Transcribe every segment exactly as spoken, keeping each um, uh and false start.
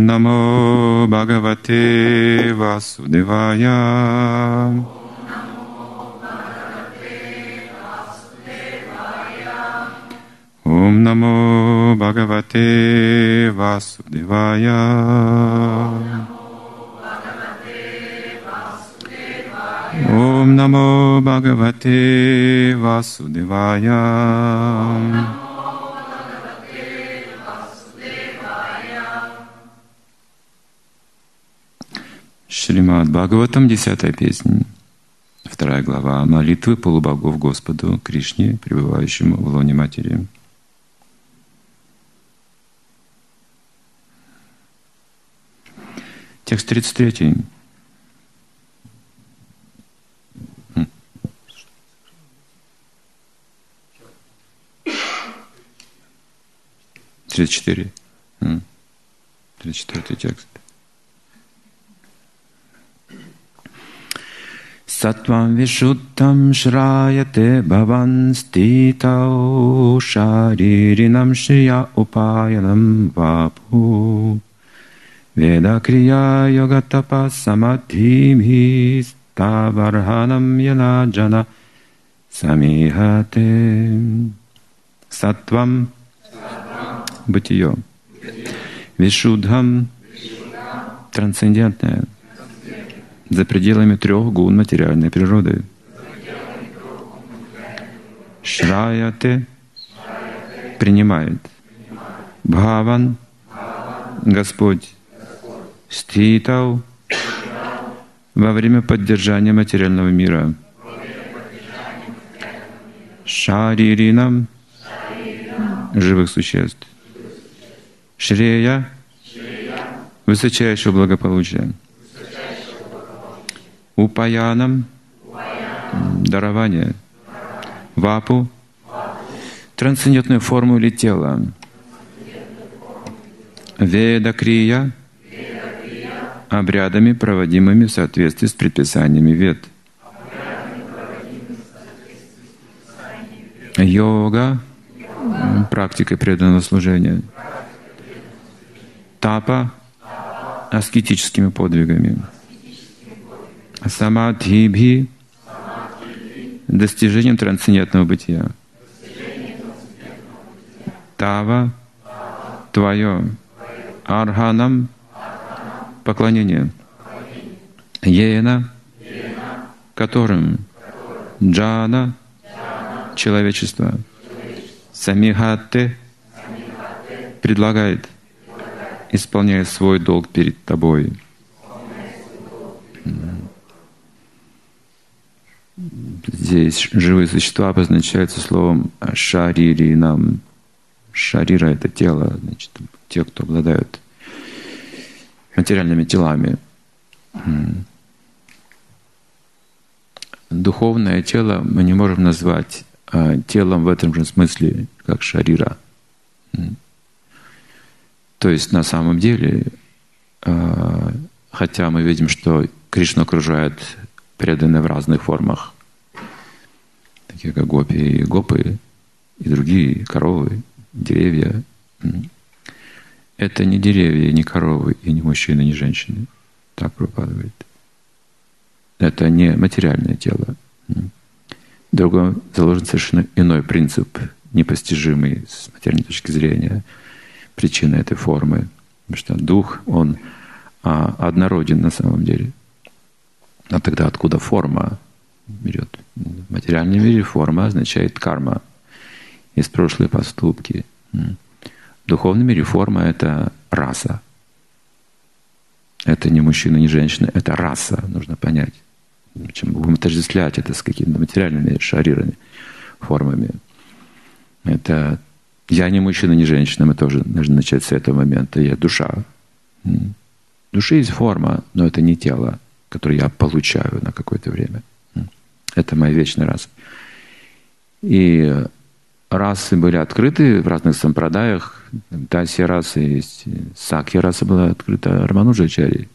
Намо Бхагавате Васудевая. Ом Намо Бхагавате Васудевая. Ом Намо Бхагавате Васудевая. Шримад Бхагаватам, десятая песня, вторая глава, молитвы полубогов Господу Кришне, пребывающему в лоне Матери. Текст тридцать три. тридцать четыре. тридцать четвёртый текст. Сатвам вишуттам шраяте бхаван ститау шариринам шрия упаянам вапу веда крия йога тапа самадхимхи ставарханам яна джана самихате. Сатвам — бытие. Вишудхам — трансцендентное, за пределами трех гун материальной природы. Шраяте — принимает. Бхаван — Господь. Ститау — во время поддержания материального мира. Шариринам — живых существ. Шрея — высочайшего благополучия. Упаянам — дарование. Вапу — трансцендентную форму или тело. Веда крия — обрядами, проводимыми в соответствии с предписаниями Вед. Йога — практикой преданного служения. Тапа — аскетическими подвигами. Самадхибхи — достижением трансцендентного бытия. Тава — твое. Арханам — поклонение. Ена — которым. Джана — человечество. Самихате — предлагает, исполняя свой долг перед тобой. Здесь живые существа обозначаются словом шариринам. Шарира — это тело, значит, те, кто обладают материальными телами. Духовное тело мы не можем назвать телом в этом же смысле, как шарира. То есть на самом деле, хотя мы видим, что Кришну окружает преданные в разных формах, такие как гопи и гопы, и другие коровы, деревья. Это не деревья, не коровы, и не мужчины, не женщины. Так Прабхупада говорит. Это не материальное тело. Другой заложен совершенно иной принцип, непостижимый с материальной точки зрения, причина этой формы. Потому что дух, он а, однороден на самом деле. А тогда откуда форма берет? В материальном мире форма означает карма, есть прошлые поступки. В духовном мире форма — это раса. Это не мужчина, не женщина, это раса, нужно понять. Чем мы будем отождествлять это с какими-то материальными шарирами, формами. Это я не мужчина, не женщина, мы тоже должны начать с этого момента. Я душа. В душе есть форма, но это не тело, которое я получаю на какое-то время. Это моя вечная раса. И расы были открыты в разных сампрадаях. Дасья раса есть, Сакья раса была открыта Рамануджачарьей.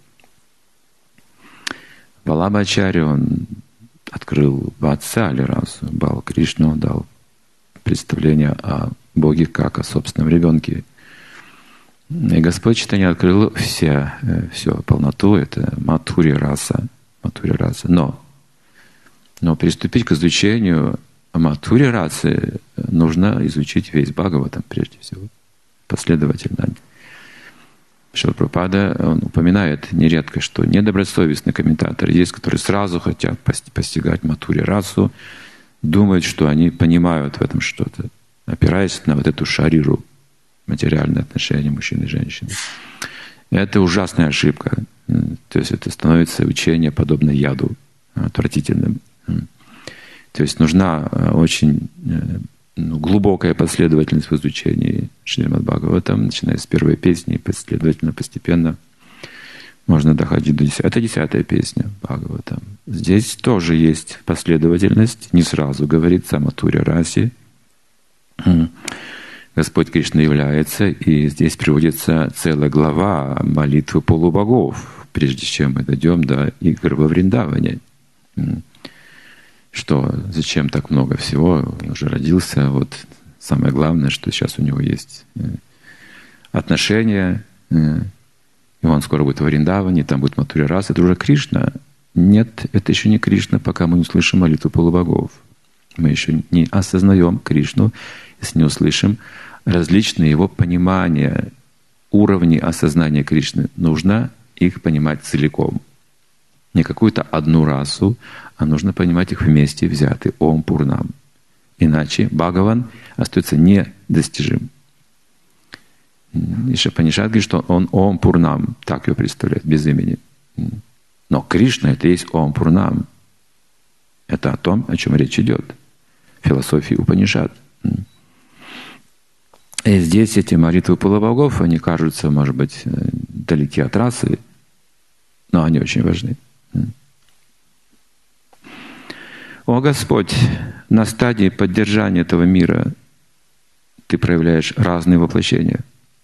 Валабхачарья, он открыл Ватсали расу, Бал Кришну, дал представление о Боге как о собственном ребенке. И Господь читание открыл все, все полноту, это матхури раса, матхури раса. Но, но приступить к изучению матхури расы нужно изучить весь Бхагаватам прежде всего, последовательно. Шрила Прабхупада, он упоминает нередко, что недобросовестные комментаторы есть, которые сразу хотят постигать матхури расу, думают, что они понимают в этом что-то, опираясь на вот эту шариру, материальные отношения мужчины и женщины. Это ужасная ошибка. То есть это становится учение подобно яду, отвратительным. То есть нужна очень ну, глубокая последовательность в изучении Шримад Бхагаватам, начиная с первой песни, последовательно, постепенно можно доходить до десятой. Это десятая песня Бхагаватам. Здесь тоже есть последовательность, не сразу говорится о матхури расе. Господь Кришна является, и здесь приводится целая глава молитвы полубогов, прежде чем мы дойдем до игр во Вриндаване. Что, зачем так много всего? Он уже родился. Вот самое главное, что сейчас у него есть отношения, и он скоро будет в Вриндаване, там будет матхури раса. Это уже Кришна. Нет, это еще не Кришна, пока мы не услышим молитву полубогов. Мы еще не осознаем Кришну, если не услышим различные его понимания, уровни осознания Кришны. Нужно их понимать целиком. Не какую-то одну расу, а нужно понимать их вместе взяты, Ом Пурнам. Иначе Бхагаван остается недостижим. И Шапанишат говорит, что он Ом Пурнам, так его представляет, без имени. Но Кришна — это и есть Ом Пурнам. Это о том, о чем речь идет в философии Упанишат. И здесь эти молитвы полубогов, они кажутся, может быть, далеки от расы, но они очень важны. О Господь, на стадии поддержания этого мира Ты проявляешь разные воплощения.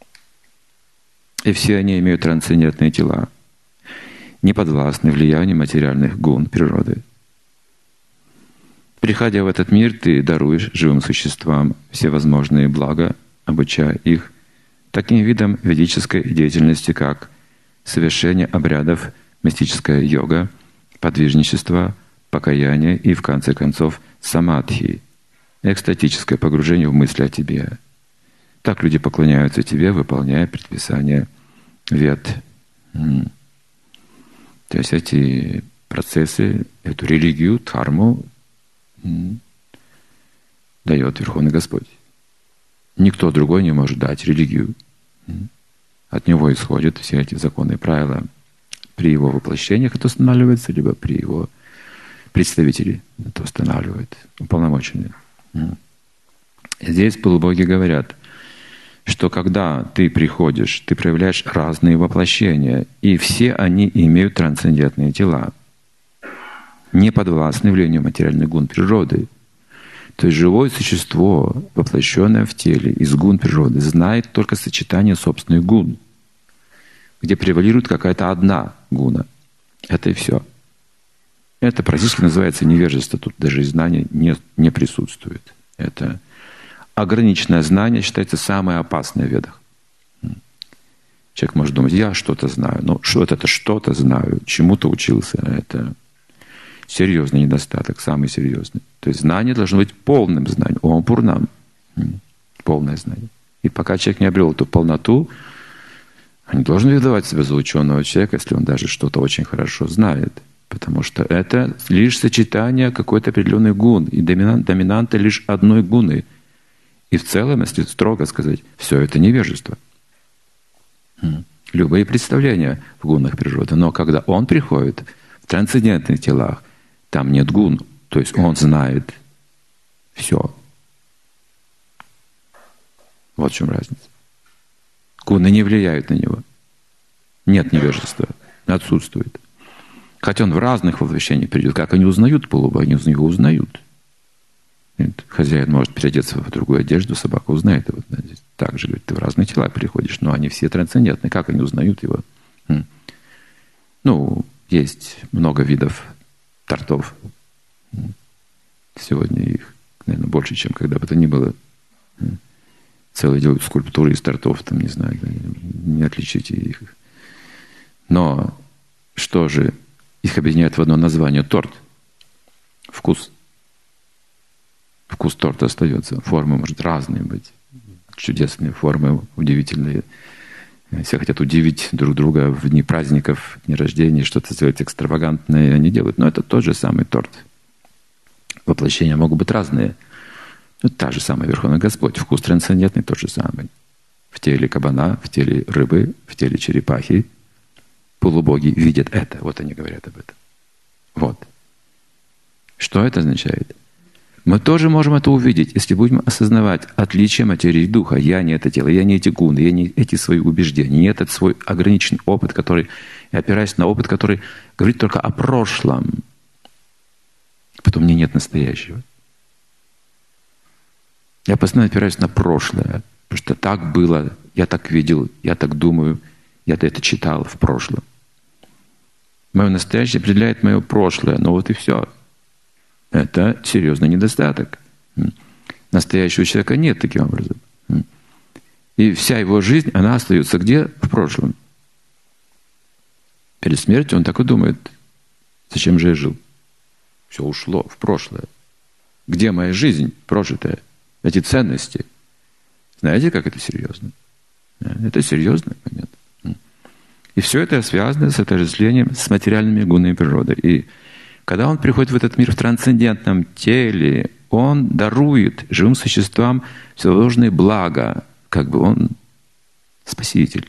И все они имеют трансцендентные тела, не подвластны влиянию материальных гун природы. Приходя в этот мир, Ты даруешь живым существам всевозможные блага, обучая их таким видам ведической деятельности, как совершение обрядов, мистическая йога, подвижничество, покаяние и, в конце концов, самадхи, экстатическое погружение в мысли о Тебе. Так люди поклоняются Тебе, выполняя предписания вед. То есть эти процессы, эту религию, дхарму дает Верховный Господь. Никто другой не может дать религию. От Него исходят все эти законы и правила. При Его воплощениях это устанавливается, либо при Его представителе это устанавливает, уполномоченные. Здесь полубоги говорят, что когда ты приходишь, ты проявляешь разные воплощения, и все они имеют трансцендентные тела, не подвластны влиянию материальных гун природы. То есть живое существо, воплощенное в теле из гун природы, знает только сочетание собственных гун, где превалирует какая-то одна гуна. Это и все. Это практически называется невежество. Тут даже и знание не, не присутствует. Это ограниченное знание считается самое опасное в ведах. Человек может думать, я что-то знаю. Но что это что-то знаю, чему-то учился. Это серьезный недостаток, самый серьезный. То есть знание должно быть полным знанием. Ом Пурнам. Полное знание. И пока человек не обрел эту полноту, он не должен выдавать себя за ученого человека, если он даже что-то очень хорошо знает. Потому что это лишь сочетание какой-то определенной гун. И доминант, доминанта лишь одной гуны. И в целом, если строго сказать, все это невежество. Любые представления в гунах природы. Но когда он приходит в трансцендентных телах, там нет гун. То есть он знает все. Вот в чем разница. Гуны не влияют на него. Нет невежества. Отсутствует. Хотя он в разных воплощениях придет. Как они узнают полубога, они его узнают. Нет, хозяин может переодеться в другую одежду, собака узнает его. Так же, говорит, ты в разные тела переходишь, но они все трансцендентные. Как они узнают его? Ну, есть много видов тортов. Сегодня их, наверное, больше, чем когда бы то ни было. целые делают скульптуры из тортов, там, не знаю, не отличите их. Но что же их объединяет в одно название? Торт. Вкус. Вкус торта остается. Формы может разные быть. Чудесные формы, удивительные. Все хотят удивить друг друга в дни праздников, дни рождения, что-то сделать экстравагантное они делают. Но это тот же самый торт. Воплощения могут быть разные. Но та же самая Верховный Господь. Вкус трансцендентный тот же самый. В теле кабана, в теле рыбы, в теле черепахи. Полубоги видят это. Вот они говорят об этом. Вот. Что это означает? Мы тоже можем это увидеть, если будем осознавать отличие материи и духа. Я не это тело, я не эти гуны, я не эти свои убеждения, не этот свой ограниченный опыт, который, я опираюсь на опыт, который говорит только о прошлом. Потом мне нет настоящего. Я постоянно опираюсь на прошлое, потому что так было, я так видел, я так думаю, я это читал в прошлом. Мое настоящее определяет мое прошлое, но вот и все. Это серьезный недостаток. Настоящего человека нет таким образом. И вся его жизнь, она остается где? В прошлом. Перед смертью он так и думает, зачем же я жил? Все ушло в прошлое. Где моя жизнь прожитая? Эти ценности. Знаете, как это серьезно? Это серьезный момент. И все это связано с отождествлением с материальными гунами природы. И когда он приходит в этот мир в трансцендентном теле, он дарует живым существам всевозможные блага, как бы он спаситель.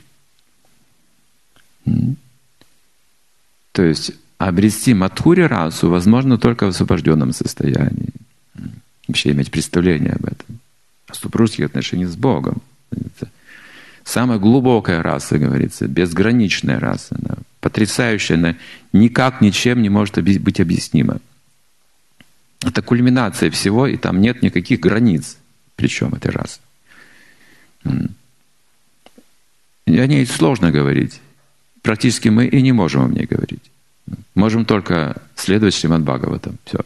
То есть обрести мадхури расу возможно только в освобожденном состоянии. Вообще иметь представление об этом. О супружеских отношениях с Богом. Это самая глубокая раса, говорится, безграничная раса. Она потрясающая, она никак ничем не может быть объяснима. Это кульминация всего, и там нет никаких границ, причем этой расы. И о ней сложно говорить. Практически мы и не можем о ней говорить. Можем только следовать Шримад Бхагаватам. Все.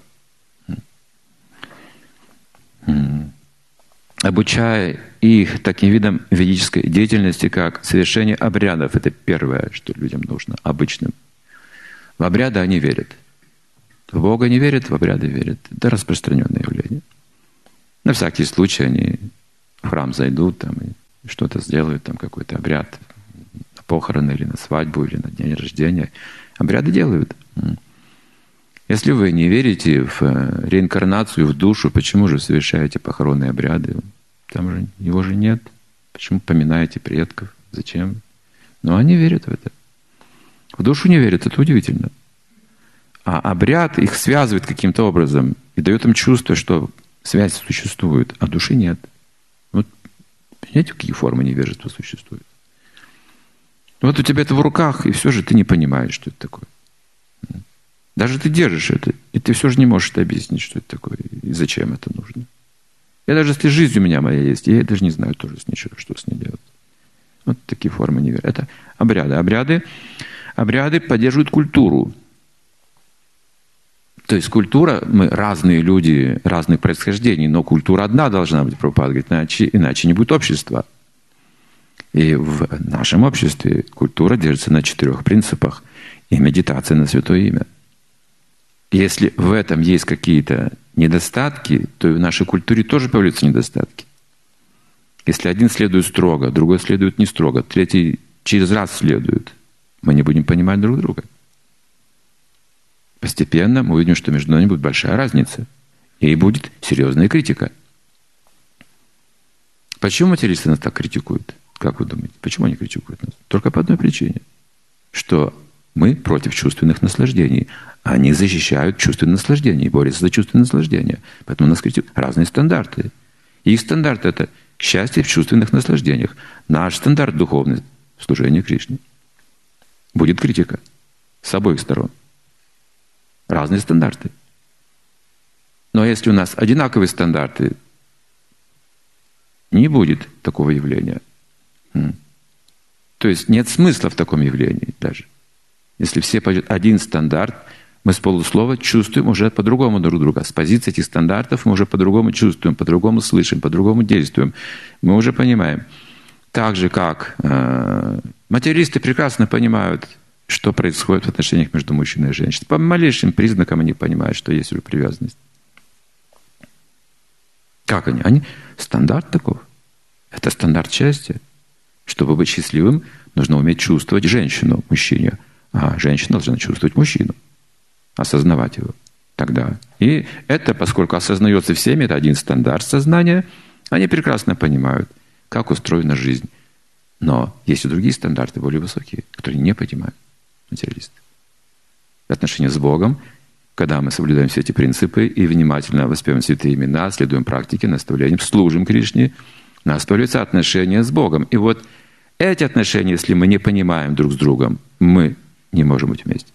Обучая их таким видам ведической деятельности, как совершение обрядов. Это первое, что людям нужно, обычным. В обряды они верят. В Бога не верят, в обряды верят. Это распространенное явление. На всякий случай они в храм зайдут там, и что-то сделают, там какой-то обряд на похороны или на свадьбу, или на день рождения. Обряды делают. Если вы не верите в реинкарнацию, в душу, почему же совершаете похоронные обряды? Там же его же нет. Почему поминаете предков? Зачем? Но они верят в это. В душу не верят, это удивительно. А обряд их связывает каким-то образом и дает им чувство, что связь существует, а души нет. Вот понимаете, какие формы невежества существуют? Вот у тебя это в руках, и все же ты не понимаешь, что это такое. Даже ты держишь это, и ты все же не можешь это объяснить, что это такое, и зачем это нужно. Я даже, если жизнь у меня моя есть, я даже не знаю тоже с ней, что с ней делать. Вот такие формы неверия. Это обряды. Обряды, обряды поддерживают культуру. То есть культура, мы разные люди, разных происхождений, но культура одна должна быть, Прабхупада говорит, иначе, иначе не будет общества. И в нашем обществе культура держится на четырех принципах, и медитация на Святое Имя. Если в этом есть какие-то недостатки, то и в нашей культуре тоже появляются недостатки. Если один следует строго, другой следует не строго, третий через раз следует, мы не будем понимать друг друга. Постепенно мы увидим, что между нами будет большая разница. И будет серьезная критика. Почему материалисты нас так критикуют? Как вы думаете? Почему они критикуют нас? Только по одной причине. Что мы против чувственных наслаждений. Они защищают чувственные наслаждения и борются за чувственные наслаждения. Поэтому нас критикуют разные стандарты. И их стандарт — это счастье в чувственных наслаждениях. Наш стандарт духовный — служение Кришне. Будет критика с обоих сторон. Разные стандарты. Но если у нас одинаковые стандарты, не будет такого явления. То есть нет смысла в таком явлении даже. Если все пойдут один стандарт, Мы с полуслова чувствуем уже по-другому друг друга. С позиции этих стандартов мы уже по-другому чувствуем, по-другому слышим, по-другому действуем. Мы уже понимаем. Так же, как э, материалисты прекрасно понимают, что происходит в отношениях между мужчиной и женщиной. По малейшим признакам они понимают, что есть уже привязанность. Как они? Они стандарт таков. Это стандарт счастья. Чтобы быть счастливым, нужно уметь чувствовать женщину, мужчине. А женщина должна чувствовать мужчину. Осознавать его. Тогда. И это, поскольку осознается всеми, это один стандарт сознания, они прекрасно понимают, как устроена жизнь. Но есть и другие стандарты, более высокие, которые не понимают материалисты. Отношения с Богом, когда мы соблюдаем все эти принципы и внимательно воспеваем святые имена, следуем практике, наставлениям, служим Кришне, настроится отношения с Богом. И вот эти отношения, если мы не понимаем друг с другом, мы не можем быть вместе.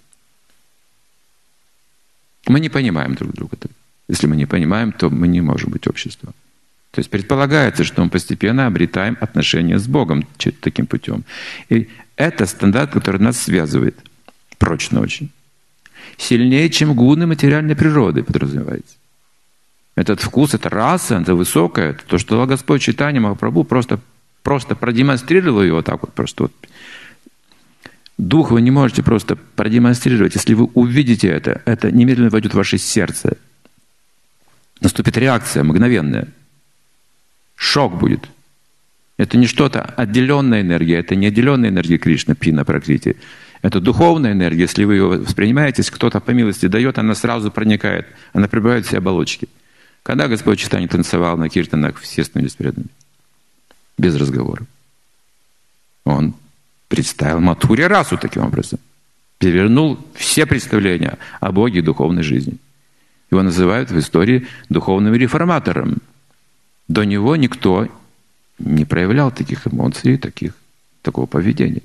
Мы не понимаем друг друга. Если мы не понимаем, то мы не можем быть обществом. То есть предполагается, что мы постепенно обретаем отношения с Богом таким путем. И это стандарт, который нас связывает прочно очень. Сильнее, чем гуны материальной природы подразумевается. Этот вкус, эта раса, это высокое, это то, что Господь Чайтанья Махапрабху просто, просто продемонстрировал его так вот. Просто вот. Дух вы не можете просто продемонстрировать. Если вы увидите это, это немедленно войдет в ваше сердце. Наступит реакция мгновенная. Шок будет. Это не что-то отделенная энергия, это не отделенная энергия Кришны, Пина, Пракрити. Это духовная энергия. Если вы ее воспринимаете, если кто-то по милости дает, она сразу проникает, она пребывает в все оболочки. Когда Господь Чайтанья танцевал на киртанах, все становились преданными. Без разговоров. Он представил Мадхурья расу таким образом. Перевернул все представления о Боге и духовной жизни. Его называют в истории духовным реформатором. До него никто не проявлял таких эмоций, таких, такого поведения.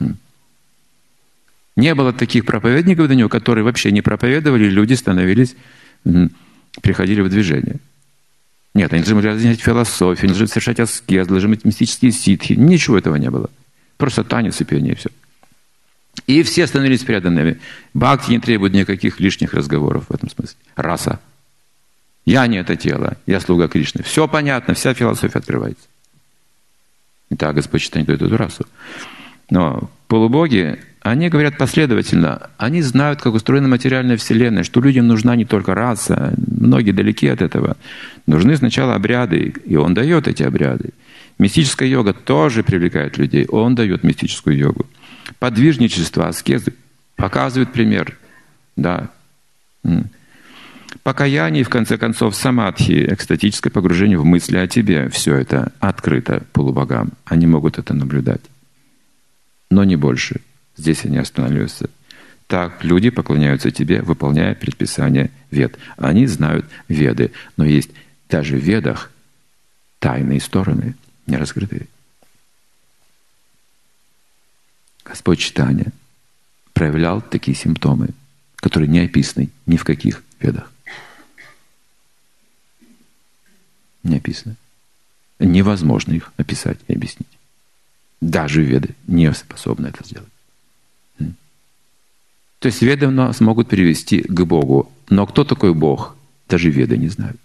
Не было таких проповедников до него, которые вообще не проповедовали, люди становились, приходили в движение. Нет, они должны были развивать философию, они должны совершать аскез, должны быть мистические ситхи. Ничего этого не было. Просто танец и пение, и все. И все становились преданными. Бхакти не требует никаких лишних разговоров в этом смысле. Раса. Я не это тело, я слуга Кришны. Все понятно, вся философия открывается. Итак, Господь Чайтанья дает эту расу. Но полубоги, они говорят последовательно. Они знают, как устроена материальная вселенная, что людям нужна не только раса. Многие далеки от этого. Нужны сначала обряды, и Он дает эти обряды. Мистическая йога тоже привлекает людей. Он дает мистическую йогу. Подвижничество, аскезы показывают пример. Да. Покаяние, в конце концов, самадхи, экстатическое погружение в мысли о тебе. Все это открыто полубогам. Они могут это наблюдать. Но не больше. Здесь они останавливаются. Так люди поклоняются тебе, выполняя предписания вед. Они знают веды. Но есть даже в ведах тайные стороны, не раскрытые. Господь Чайтанья проявлял такие симптомы, которые не описаны ни в каких ведах. Не описаны. Невозможно их описать и объяснить. Даже веды не способны это сделать. То есть веды нас могут перевести к Богу. Но кто такой Бог, даже веды не знают.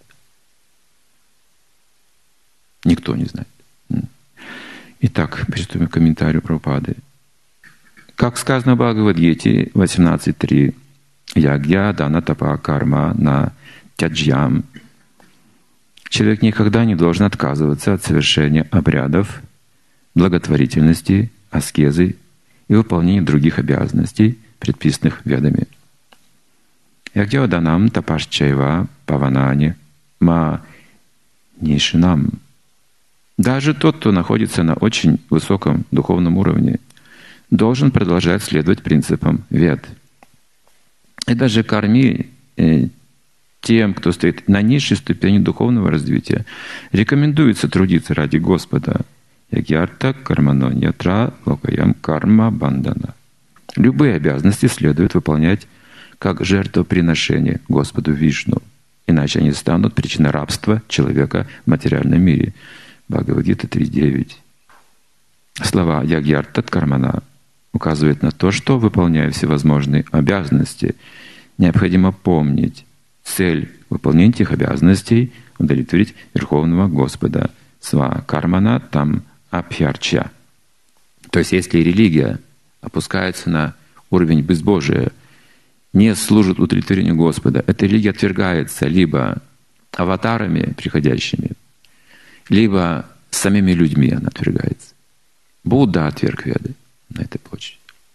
Никто не знает. Итак, приступим к комментарию Прабхупады. Как сказано в Бхагавад-гите восемнадцать три. Ягья дана тапа карма на тяджьям. Человек никогда не должен отказываться от совершения обрядов, благотворительности, аскезы и выполнения других обязанностей, предписанных ведами. Ягья данам тапашчайва паванани ма нишинам. Даже тот, кто находится на очень высоком духовном уровне, должен продолжать следовать принципам вед. И даже карми, э, тем, кто стоит на низшей ступени духовного развития, рекомендуется трудиться ради Господа. Ягьярта кармано ньятра локаям карма бандана. Любые обязанности следует выполнять как жертвоприношение Господу Вишну, иначе они станут причиной рабства человека в материальном мире. Бхагавад-гита три девять. Слова «ягьяртат кармана» указывают на то, что, выполняя всевозможные обязанности, необходимо помнить цель выполнения этих обязанностей — удовлетворить Верховного Господа. Сва кармана там абхьярча. То есть, если религия опускается на уровень безбожия, не служит удовлетворению Господа, эта религия отвергается либо аватарами приходящими, либо самими людьми она отвергается. Будда отверг Веды на этой почве.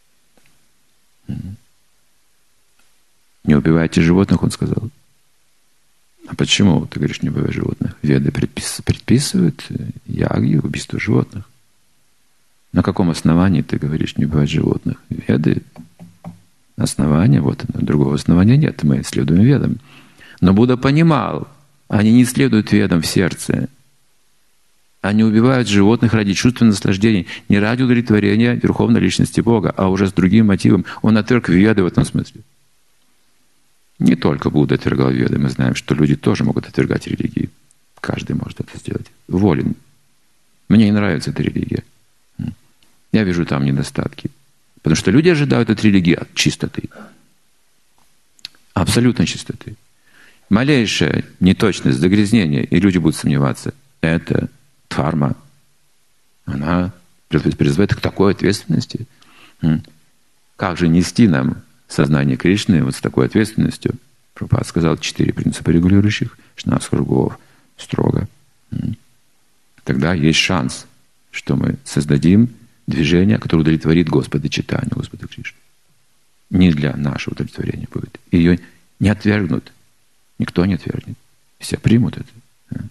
Не убивайте животных, он сказал. А почему ты говоришь, не убивай животных? Веды предпис... предписывают яги, убийство животных. На каком основании ты говоришь, не убивать животных? Веды — основание, вот оно, другого основания нет, мы следуем Ведам. Но Будда понимал, они не следуют Ведам в сердце. Они убивают животных ради чувственного наслаждения, не ради удовлетворения Верховной Личности Бога, а уже с другим мотивом. Он отверг Веды в этом смысле. Не только Будда отвергал Веды, мы знаем, что люди тоже могут отвергать религии. Каждый может это сделать. Волен. Мне не нравится эта религия. Я вижу там недостатки. Потому что люди ожидают от религии чистоты. Абсолютной чистоты. Малейшая неточность, загрязнение, и люди будут сомневаться. Это дхарма. Она призывает к такой ответственности. Как же нести нам сознание Кришны вот с такой ответственностью? Прабхупада сказал четыре принципа регулирующих, шестнадцать кругов строго. Тогда есть шанс, что мы создадим движение, которое удовлетворит Господа Чайтанью, Господа Кришны. Не для нашего удовлетворения будет. Ее не отвергнут. Никто не отвергнет. Все примут это.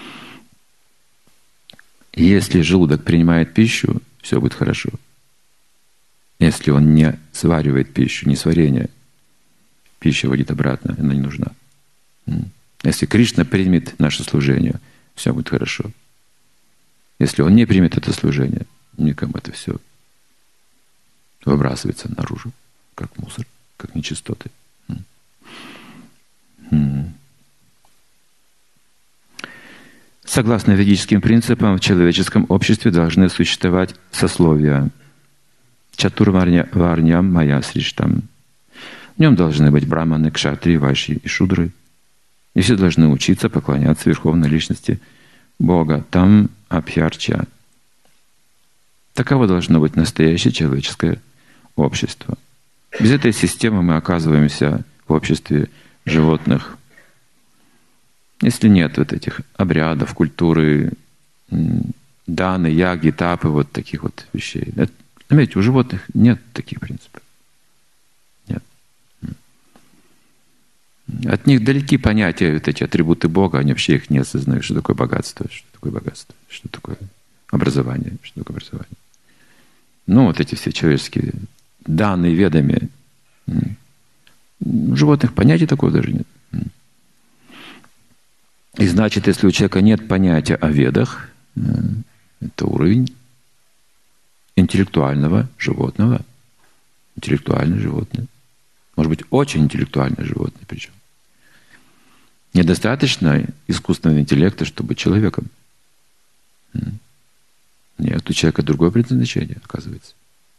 Если желудок принимает пищу, все будет хорошо. Если он не сваривает пищу, не сварение, пища вводит обратно, она не нужна. Если Кришна примет наше служение, все будет хорошо. Если он не примет это служение, никому это все выбрасывается наружу, как мусор, как нечистоты. Согласно ведическим принципам, в человеческом обществе должны существовать сословия. Чатурварням мая сриштам. В нем должны быть браманы, кшатрии, вайши и шудры. И все должны учиться поклоняться Верховной Личности Бога. Там абхьярча. Таково должно быть настоящее человеческое общество. Без этой системы мы оказываемся в обществе животных. Если нет вот этих обрядов, культуры, даны, яги, тапы, вот таких вот вещей. Заметьте, у животных нет таких принципов. Нет. От них далеки понятия, вот эти атрибуты Бога, они вообще их не осознают. Что такое богатство, что такое богатство, что такое образование, что такое образование. Ну, вот эти все человеческие данные Ведами. У животных понятия такого даже нет. И значит, если у человека нет понятия о Ведах, это уровень интеллектуального животного. Интеллектуальное животное. Может быть, очень интеллектуальное животное причем. Недостаточно искусственного интеллекта, чтобы быть человеком. Нет, у человека другое предназначение, оказывается.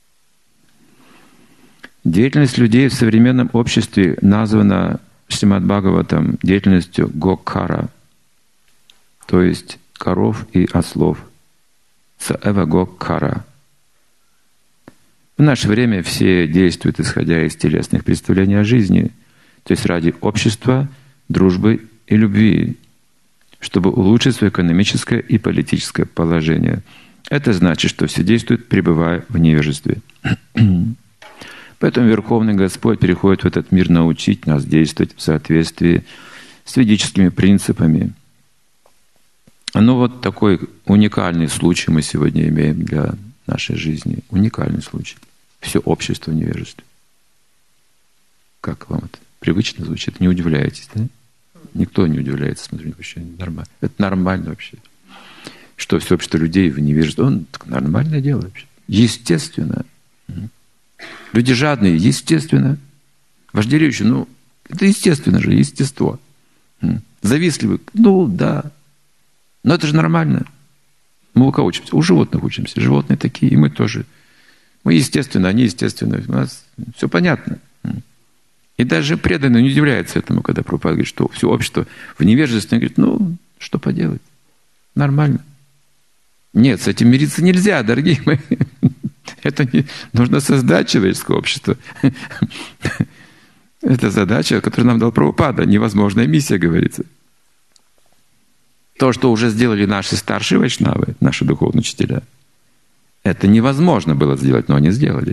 Деятельность людей в современном обществе названа Шримад Бхагаватам деятельностью Гокхара, то есть коров и ослов. Саэва Гокхара. В наше время все действуют, исходя из телесных представлений о жизни, то есть ради общества, дружбы и любви, чтобы улучшить свое экономическое и политическое положение. Это значит, что все действуют, пребывая в невежестве. Поэтому Верховный Господь переходит в этот мир научить нас действовать в соответствии с ведическими принципами. Ну вот такой уникальный случай мы сегодня имеем для нашей жизни. Уникальный случай. Все общество в невежестве. Как вам это привычно звучит? Не удивляетесь, да? Никто не удивляется, смотрите, вообще нормально. Это нормально вообще. Что все общество людей в невежестве, он нормальное дело вообще. Естественно. Люди жадные, естественно. Вожделеющие, ну, это естественно же, естество. Завистливые, ну, да. Но это же нормально. Мы у кого учимся? У животных учимся. Животные такие, и мы тоже. Мы естественно, они естественно. У нас все понятно. И даже преданный не удивляется этому, когда Прабхупада говорит, что все общество в невежестве. Он говорит, ну, что поделать, нормально. Нет, с этим мириться нельзя, дорогие мои. Это не... Нужно создать человеческое общество. Это задача, которую нам дал Прабхупада. Невозможная миссия, говорится. То, что уже сделали наши старшие вайшнавы, наши духовные учителя, это невозможно было сделать, но они сделали.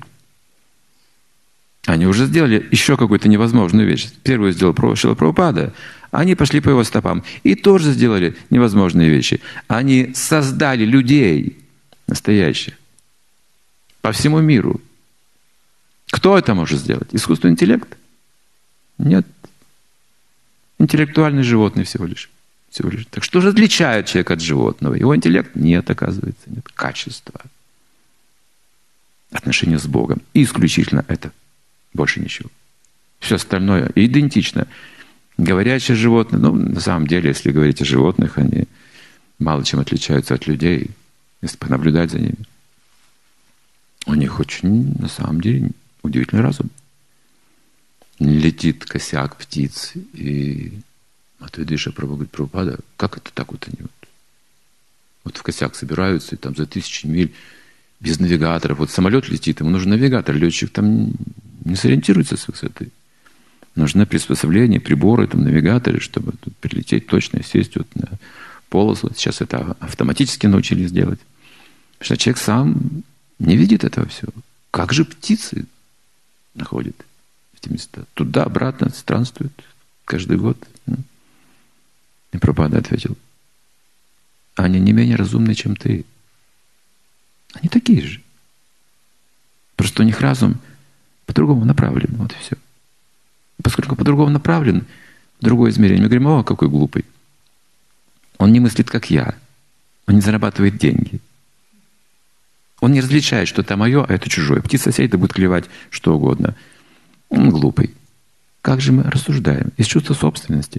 Они уже сделали еще какую-то невозможную вещь. Первую сделал Шрила Прабхупада, они пошли по его стопам и тоже сделали невозможные вещи. Они создали людей настоящих по всему миру. Кто это может сделать? Искусственный интеллект? Нет. Интеллектуальный животный всего лишь. Всего лишь. Так что же отличает человека от животного? Его интеллект? Нет, оказывается. Нет. Качество. Отношения с Богом. И исключительно это. Больше ничего. Все остальное идентично. Говорящие животные, ну, на самом деле, если говорить о животных, они мало чем отличаются от людей, если понаблюдать за ними. У них очень, на самом деле, удивительный разум. Летит косяк птиц, и Матвейдиша Прабху говорит, Прабхупада, как это так вот они вот? Вот в косяк собираются, и там за тысячи миль без навигаторов. Вот самолет летит, ему нужен навигатор, летчик там не сориентируется с высоты. Нужны приспособления, приборы, там, навигаторы, чтобы тут прилететь точно, сесть вот на полосу. Сейчас это автоматически научились делать. Потому что человек сам не видит этого всего. Как же птицы находят эти места? Туда-обратно странствуют каждый год. И Прабхупада ответил, они не менее разумны, чем ты. Они такие же. Просто у них разум по-другому направлен. Вот и все. Поскольку по-другому направлен, в другое измерение. Мы говорим, о, какой глупый. Он не мыслит, как я. Он не зарабатывает деньги. Он не различает, что это мое, а это чужое. Птица сядет и будет клевать что угодно. Он глупый. Как же мы рассуждаем? Из чувства собственности.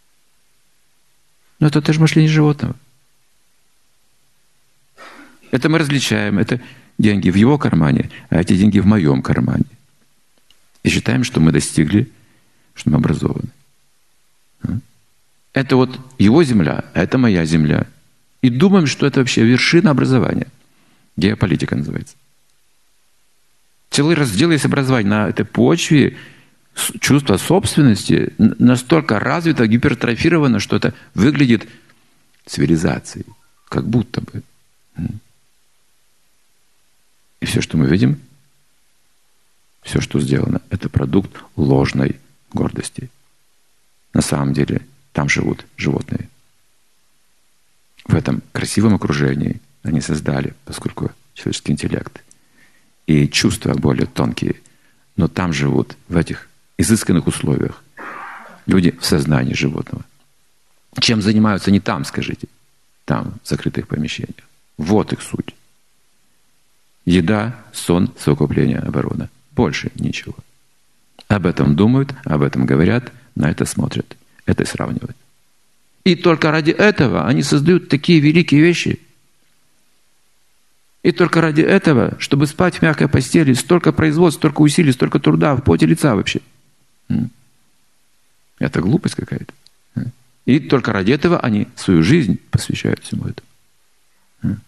Но это тоже мышление животного. Это мы различаем. Это деньги в его кармане, а эти деньги в моем кармане. И считаем, что мы достигли, что мы образованы. Это вот его земля, а это моя земля. И думаем, что это вообще вершина образования. Геополитика называется. Целый раздел есть образования на этой почве. Чувство собственности настолько развито, гипертрофировано, что это выглядит цивилизацией. Как будто бы. И все, что мы видим, все, что сделано, это продукт ложной гордости. На самом деле, там живут животные. В этом красивом окружении они создали, поскольку человеческий интеллект и чувства более тонкие, но там живут, в этих изысканных условиях, люди в сознании животного. Чем занимаются не там, скажите, там, в закрытых помещениях. Вот их суть. Еда, сон, совокупление, оборона. Больше ничего. Об этом думают, об этом говорят, на это смотрят, это сравнивают. И только ради этого они создают такие великие вещи. И только ради этого, чтобы спать в мягкой постели, столько производств, столько усилий, столько труда, в поте лица вообще. Это глупость какая-то. И только ради этого они свою жизнь посвящают всему этому.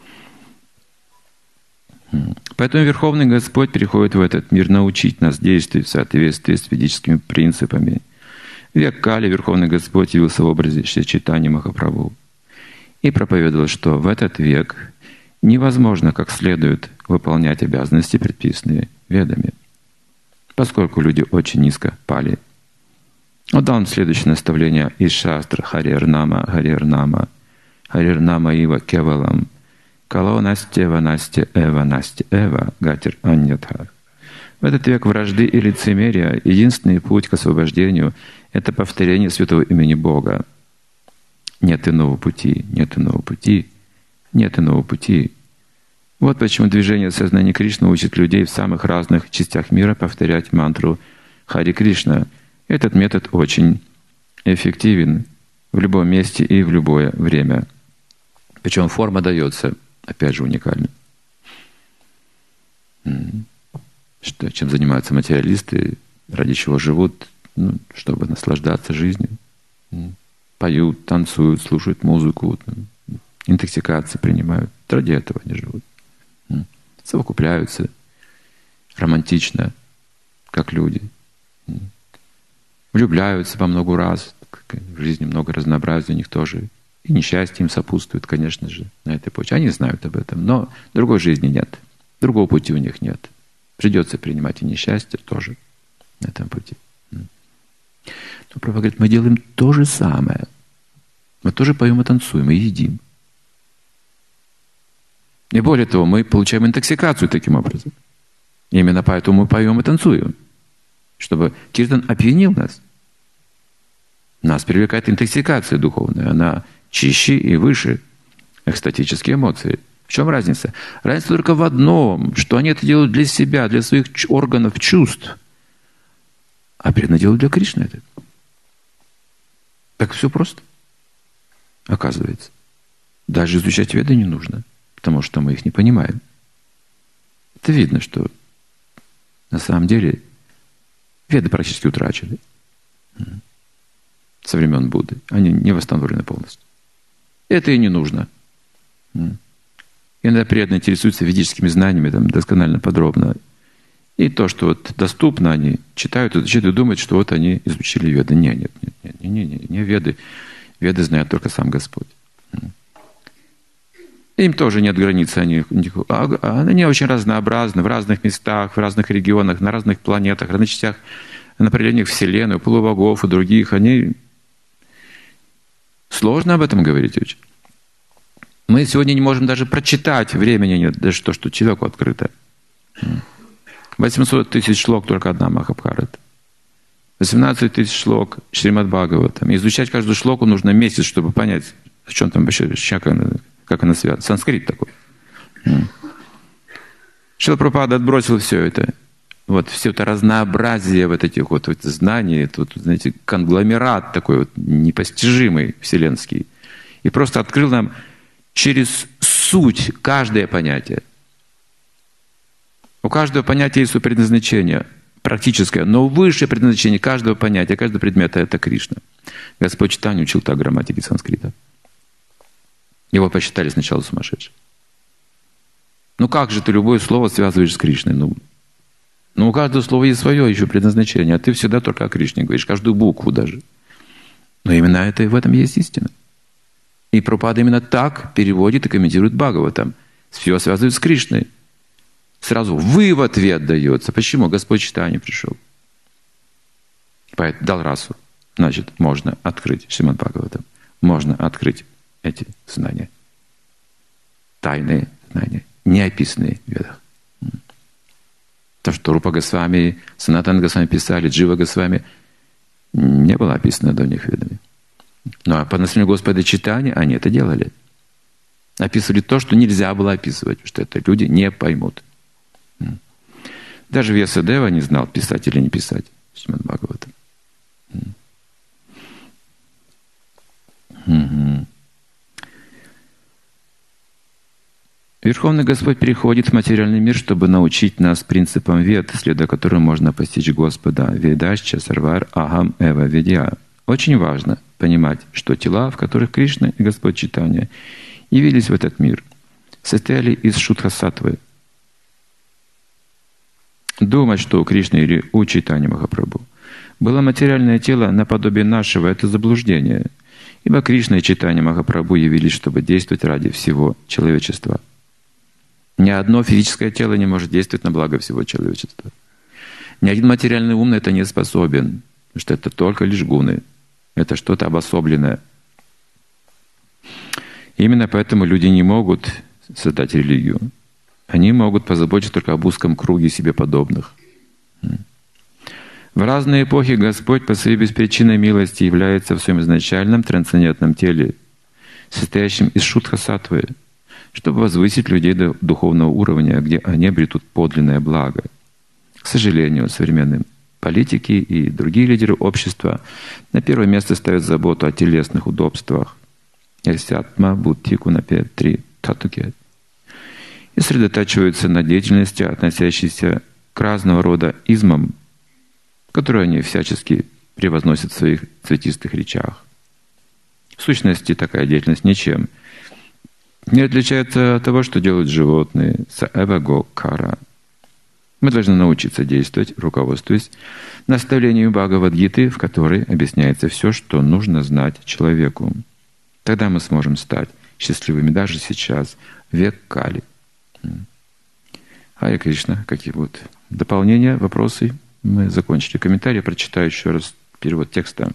Поэтому Верховный Господь приходит в этот мир научить нас действовать в соответствии с ведическими принципами. В век Кали Верховный Господь явился в образе Шри Чайтаньи Махапрабху и проповедовал, что в этот век невозможно как следует выполнять обязанности, предписанные ведами, поскольку люди очень низко пали. Он дал им следующее наставление из шастр Харир Нама, Харир Нама, Харир Нама Ива Кевалам, Кало Насте Ванасте Эва Насте Эва Гатир Аньятха. В этот век вражды и лицемерия единственный путь к освобождению — это повторение святого имени Бога. Нет иного пути, нет иного пути, нет иного пути. Вот почему движение сознания Кришны учит людей в самых разных частях мира повторять мантру Хари Кришна. Этот метод очень эффективен в любом месте и в любое время. Причем форма дается, опять же, уникальна. Что, чем занимаются материалисты, ради чего живут, ну, чтобы наслаждаться жизнью. Поют, танцуют, слушают музыку, интоксикации принимают. Ради этого они живут. Совокупляются романтично, как люди. Влюбляются по много раз. В жизни много разнообразия у них тоже. И несчастье им сопутствует, конечно же, на этой почве. Они знают об этом, но другой жизни нет. Другого пути у них нет. Придется принимать и несчастье тоже на этом пути. Но Прабхупада говорит, мы делаем то же самое. Мы тоже поем и танцуем, и едим. И более того, мы получаем интоксикацию таким образом. И именно поэтому мы поем и танцуем. Чтобы киртан опьянил нас. Нас привлекает интоксикация духовная. Она чище и выше экстатические эмоции. В чем разница? Разница только в одном, что они это делают для себя, для своих органов чувств. А преданные делают для Кришны это. Так все просто. Оказывается. Даже изучать веды не нужно, потому что мы их не понимаем. Это видно, что на самом деле веды практически утрачены со времен Будды. Они не восстановлены полностью. Это и не нужно. Иногда преданные интересуются ведическими знаниями там, досконально, подробно. И то, что вот доступно, они читают, изучают и думают, что вот они изучили веды. Нет, нет, нет, нет, не, не, не веды. Веды знает только сам Господь. Им тоже нет границ. Они, они очень разнообразны в разных местах, в разных регионах, на разных планетах, в разных частях, направлениях Вселенной, полубогов и других. Они... Сложно об этом говорить очень. Мы сегодня не можем даже прочитать, времени нет, даже то, что человеку открыто. восемьсот тысяч шлок только одна Махабхарата. восемнадцать тысяч шлок Шримад Бхагаватам. Изучать каждую шлоку нужно месяц, чтобы понять, о чем там вообще, как она, как она связана. Санскрит такой. Шрила Прабхупада отбросил все это. Вот все это разнообразие вот этих вот, вот знаний, тут, знаете, конгломерат такой вот непостижимый вселенский. И просто открыл нам через суть каждое понятие. У каждого понятия есть свое предназначение, практическое, но высшее предназначение каждого понятия, каждого предмета — это Кришна. Господь Чайтанья учил так грамматики санскрита. Его посчитали сначала сумасшедшим. Ну как же ты любое слово связываешь с Кришной? Ну, ну у каждого слова есть свое еще предназначение, а ты всегда только о Кришне говоришь, каждую букву даже. Но именно это и в этом есть истина. И Прабхупада именно так переводит и комментирует Бхагаватам. Все связывает с Кришной. Сразу вывод ответ дается. Почему Господь Чайтанья пришел? Поэтому дал расу. Значит, можно открыть Шримад Бхагаватам. Можно открыть эти знания. Тайные знания, не описанные в ведах. То, что Рупа Госвами, Санатана Госвами писали, Джива Госвами, не было описано до них ведами. Но по наставлению Господа Чайтаньи они это делали. Описывали то, что нельзя было описывать, потому что это люди не поймут. Даже Вьясадева не знал, писать или не писать Шримад Бхагаватам. Угу. Верховный Господь приходит в материальный мир, чтобы научить нас принципам вед, следуя которым можно постичь Господа. Ведашча сарвар ахам эва ведья. Очень важно понимать, что тела, в которых Кришна и Господь Чайтанья явились в этот мир, состояли из шудха-саттвы. Думать, что у Кришны или у Чайтаньи Махапрабху было материальное тело наподобие нашего — это заблуждение. Ибо Кришна и Чайтанья Махапрабху явились, чтобы действовать ради всего человечества. Ни одно физическое тело не может действовать на благо всего человечества. Ни один материальный ум на это не способен, потому что это только лишь гуны. Это что-то обособленное. Именно поэтому люди не могут создать религию. Они могут позаботиться только об узком круге себе подобных. В разные эпохи Господь по своей беспричинной милости является в своем изначальном трансцендентном теле, состоящем из шудха-саттвы, чтобы возвысить людей до духовного уровня, где они обретут подлинное благо. К сожалению, современные политики и другие лидеры общества на первое место ставят заботу о телесных удобствах. Ясятма будтику напе три татуке. И сосредотачиваются на деятельности, относящейся к разного рода измам, которую они всячески превозносят в своих цветистых речах. В сущности, такая деятельность ничем не отличается от того, что делают животные, саэваго кара. Мы должны научиться действовать, руководствуясь наставлениями Бхагавад-гиты, в которой объясняется все, что нужно знать человеку. Тогда мы сможем стать счастливыми даже сейчас, век Кали. Харе Кришна, какие будут дополнения, вопросы? Мы закончили комментарий, прочитаю еще раз перевод текста.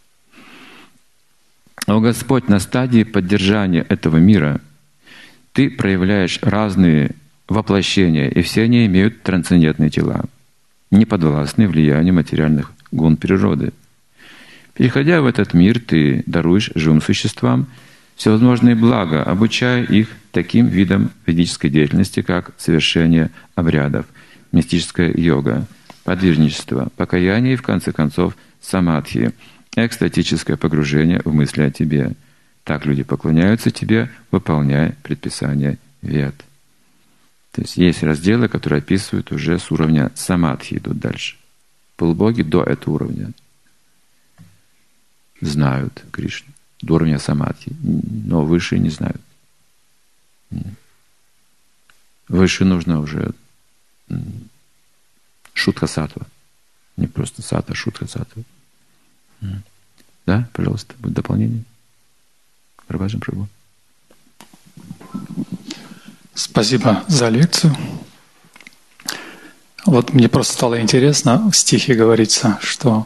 «О Господь, на стадии поддержания этого мира Ты проявляешь разные воплощения, и все они имеют трансцендентные тела, не подвластные влиянию материальных гун природы. Переходя в этот мир, Ты даруешь живым существам всевозможные блага, обучая их таким видам ведической деятельности, как совершение обрядов, мистическая йога, подвижничество, покаяние и, в конце концов, самадхи, экстатическое погружение в мысли о Тебе. Так люди поклоняются Тебе, выполняя предписания вед». То есть есть разделы, которые описывают уже с уровня самадхи, идут дальше. Полубоги до этого уровня знают Кришну, до уровня самадхи, но выше не знают. Выше нужно уже шутха сатва. Не просто сата, а шутха сатва. Да, пожалуйста, будет дополнение. Прабхаджан Прабху. Спасибо за лекцию. Вот мне просто стало интересно, в стихе говорится, что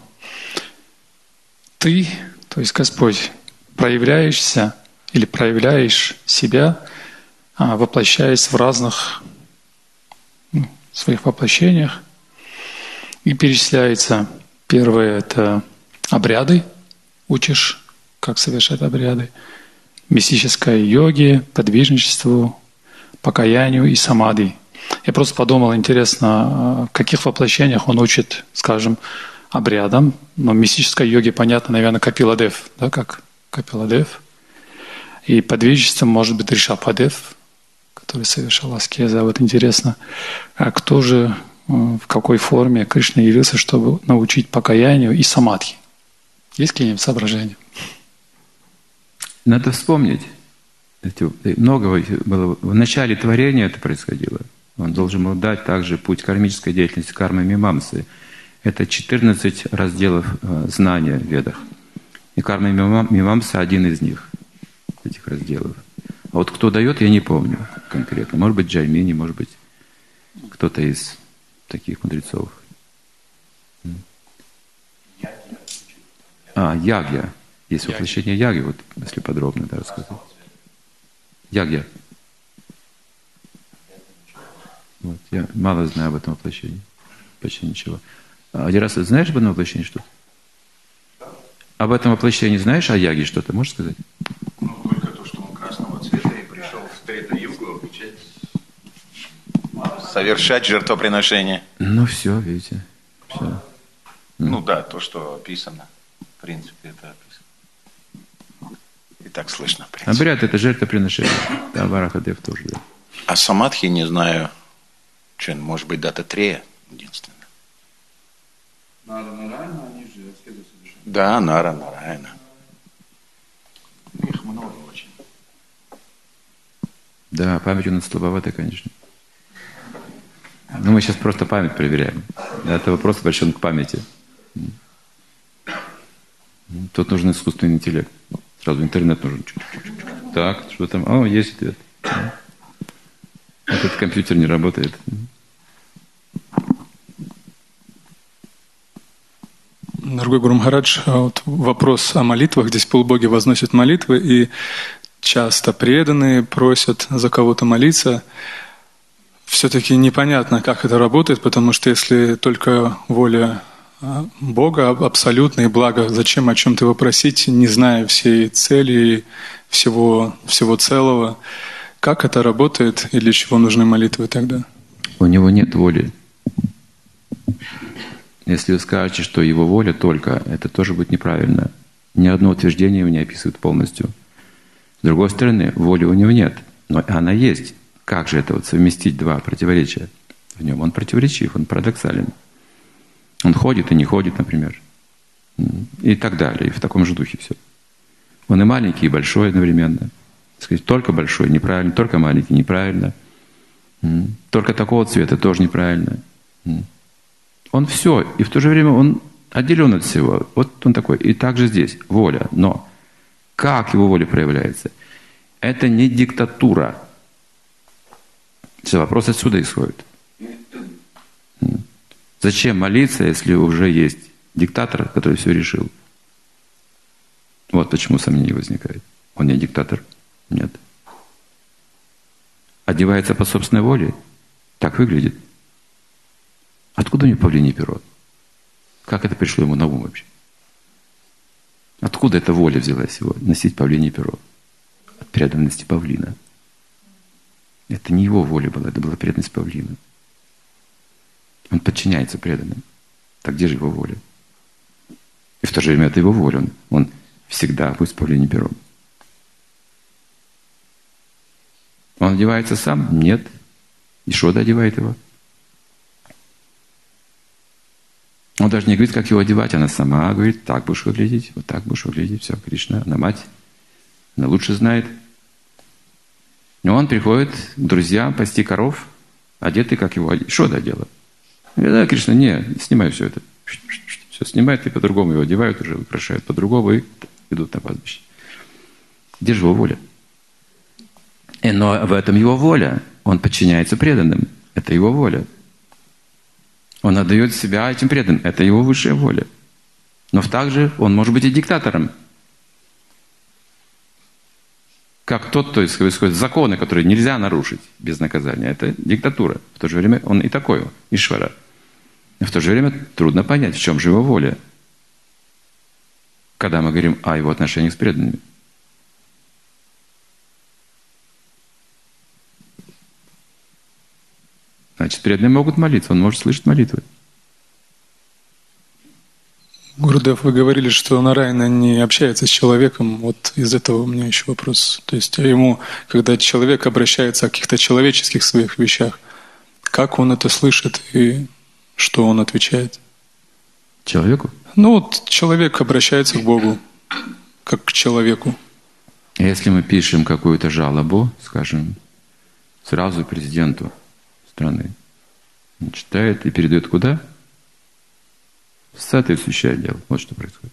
Ты, то есть Господь, проявляешься или проявляешь себя, воплощаясь в разных ну, своих воплощениях. И перечисляется, первое — это обряды, учишь, как совершать обряды, мистической йоге, подвижничеству, покаянию и самадхи. Я просто подумал, интересно, в каких воплощениях он учит, скажем, обрядам. Но мистической йоге, понятно, наверное, Капиладев, да, как Капиладев. И подвижничеством может быть Ришабхадев, который совершал аскезы. А вот интересно, а кто же, в какой форме Кришна явился, чтобы научить покаянию и самадхи? Есть какие-нибудь соображения? Надо вспомнить. Много было. В начале творения это происходило. Он должен был дать также путь кармической деятельности, кармы мимамсы. Это четырнадцать разделов знания в Ведах. И карма мимамса один из них, этих разделов. А вот кто дает, я не помню конкретно. Может быть, Джаймини, может быть, кто-то из таких мудрецов. А, ягья. Есть воплощение ягьи, вот если подробно да, рассказать. Ягья. Вот, я мало знаю об этом воплощении. Почти ничего. А один раз ты знаешь об этом воплощении что-то? Об этом воплощении знаешь, о яге что-то? Можешь сказать? Ну, только то, что он красного цвета и пришел в Трета-югу обучать, совершать жертвоприношение. Ну, все, видите. Все. Ну да, то, что описано. В принципе, это описано. И так слышно, в принципе. Обряд — это жертвоприношение. Да, Варахадев тоже, да. А самадхи не знаю. Что, может быть, Дататрея единственное. Нара Нараяна, они же аскезы совершают. Да, Нара Нараяна. Их много очень. Да, память у нас слабоватая, конечно. Но мы сейчас просто память проверяем. Это вопрос обращен к памяти. Тут нужен искусственный интеллект. Сразу интернет нужен. Так, что там? О, есть ответ. Этот компьютер не работает. Дорогой Гуру Махарадж, вот вопрос о молитвах. Здесь полубоги возносят молитвы, и часто преданные просят за кого-то молиться. Все-таки непонятно, как это работает, потому что если только воля Бога абсолютное благо, зачем о чем-то его просить, не зная всей цели, всего, всего целого? Как это работает и для чего нужны молитвы тогда? У него нет воли. Если вы скажете, что его воля только, это тоже будет неправильно. Ни одно утверждение его не описывает полностью. С другой стороны, воли у него нет, но она есть. Как же это вот совместить два противоречия в нем? Он противоречив, он парадоксален. Он ходит и не ходит, например. И так далее. И в таком же духе все. Он и маленький, и большой одновременно. Сказать, только большой неправильно, только маленький неправильно. Только такого цвета тоже неправильно. Он все. И в то же время он отделен от всего. Вот он такой. И также здесь воля. Но как его воля проявляется? Это не диктатура. Все, вопрос отсюда исходит. Зачем молиться, если уже есть диктатор, который все решил? Вот почему сомнение возникает. Он не диктатор? Нет. Одевается по собственной воле? Так выглядит. Откуда у него павлиний перо? Как это пришло ему на ум вообще? Откуда эта воля взялась его носить павлиний перо? От преданности павлина. Это не его воля была, это была преданность павлина. Он подчиняется преданным. Так где же его воля? И в то же время это его воля. Он, он всегда будет с павлиним пером. Он одевается сам? Нет. Ишода одевает его. Он даже не говорит, как его одевать. Она сама говорит, так будешь выглядеть, вот так будешь выглядеть. Все, Кришна, она мать. Она лучше знает. И он приходит к друзьям пасти коров, одетый, как его Ишода одела. Я говорю, да, Кришна, не, снимай все это. Все снимают и по-другому его одевают, уже украшают по-другому и идут на пастбище. Где же его воля? И, но в этом его воля. Он подчиняется преданным. Это его воля. Он отдает себя этим преданным. Это его высшая воля. Но также он может быть и диктатором. Как тот, то есть происходят законы, которые нельзя нарушить без наказания. Это диктатура. В то же время он и такой, Ишвара. И в то же время трудно понять, в чем же его воля. Когда мы говорим о его отношениях с преданными. Значит, преданные могут молиться, он может слышать молитвы. Гурудев, вы говорили, что Нараяна не общается с человеком. Вот из этого у меня еще вопрос. То есть ему, когда человек обращается о каких-то человеческих своих вещах, как он это слышит и что он отвечает? Человеку? Ну вот человек обращается к Богу, как к человеку. Если мы пишем какую-то жалобу, скажем, сразу президенту страны, он читает и передает куда? В соответствующее отдел. Вот что происходит.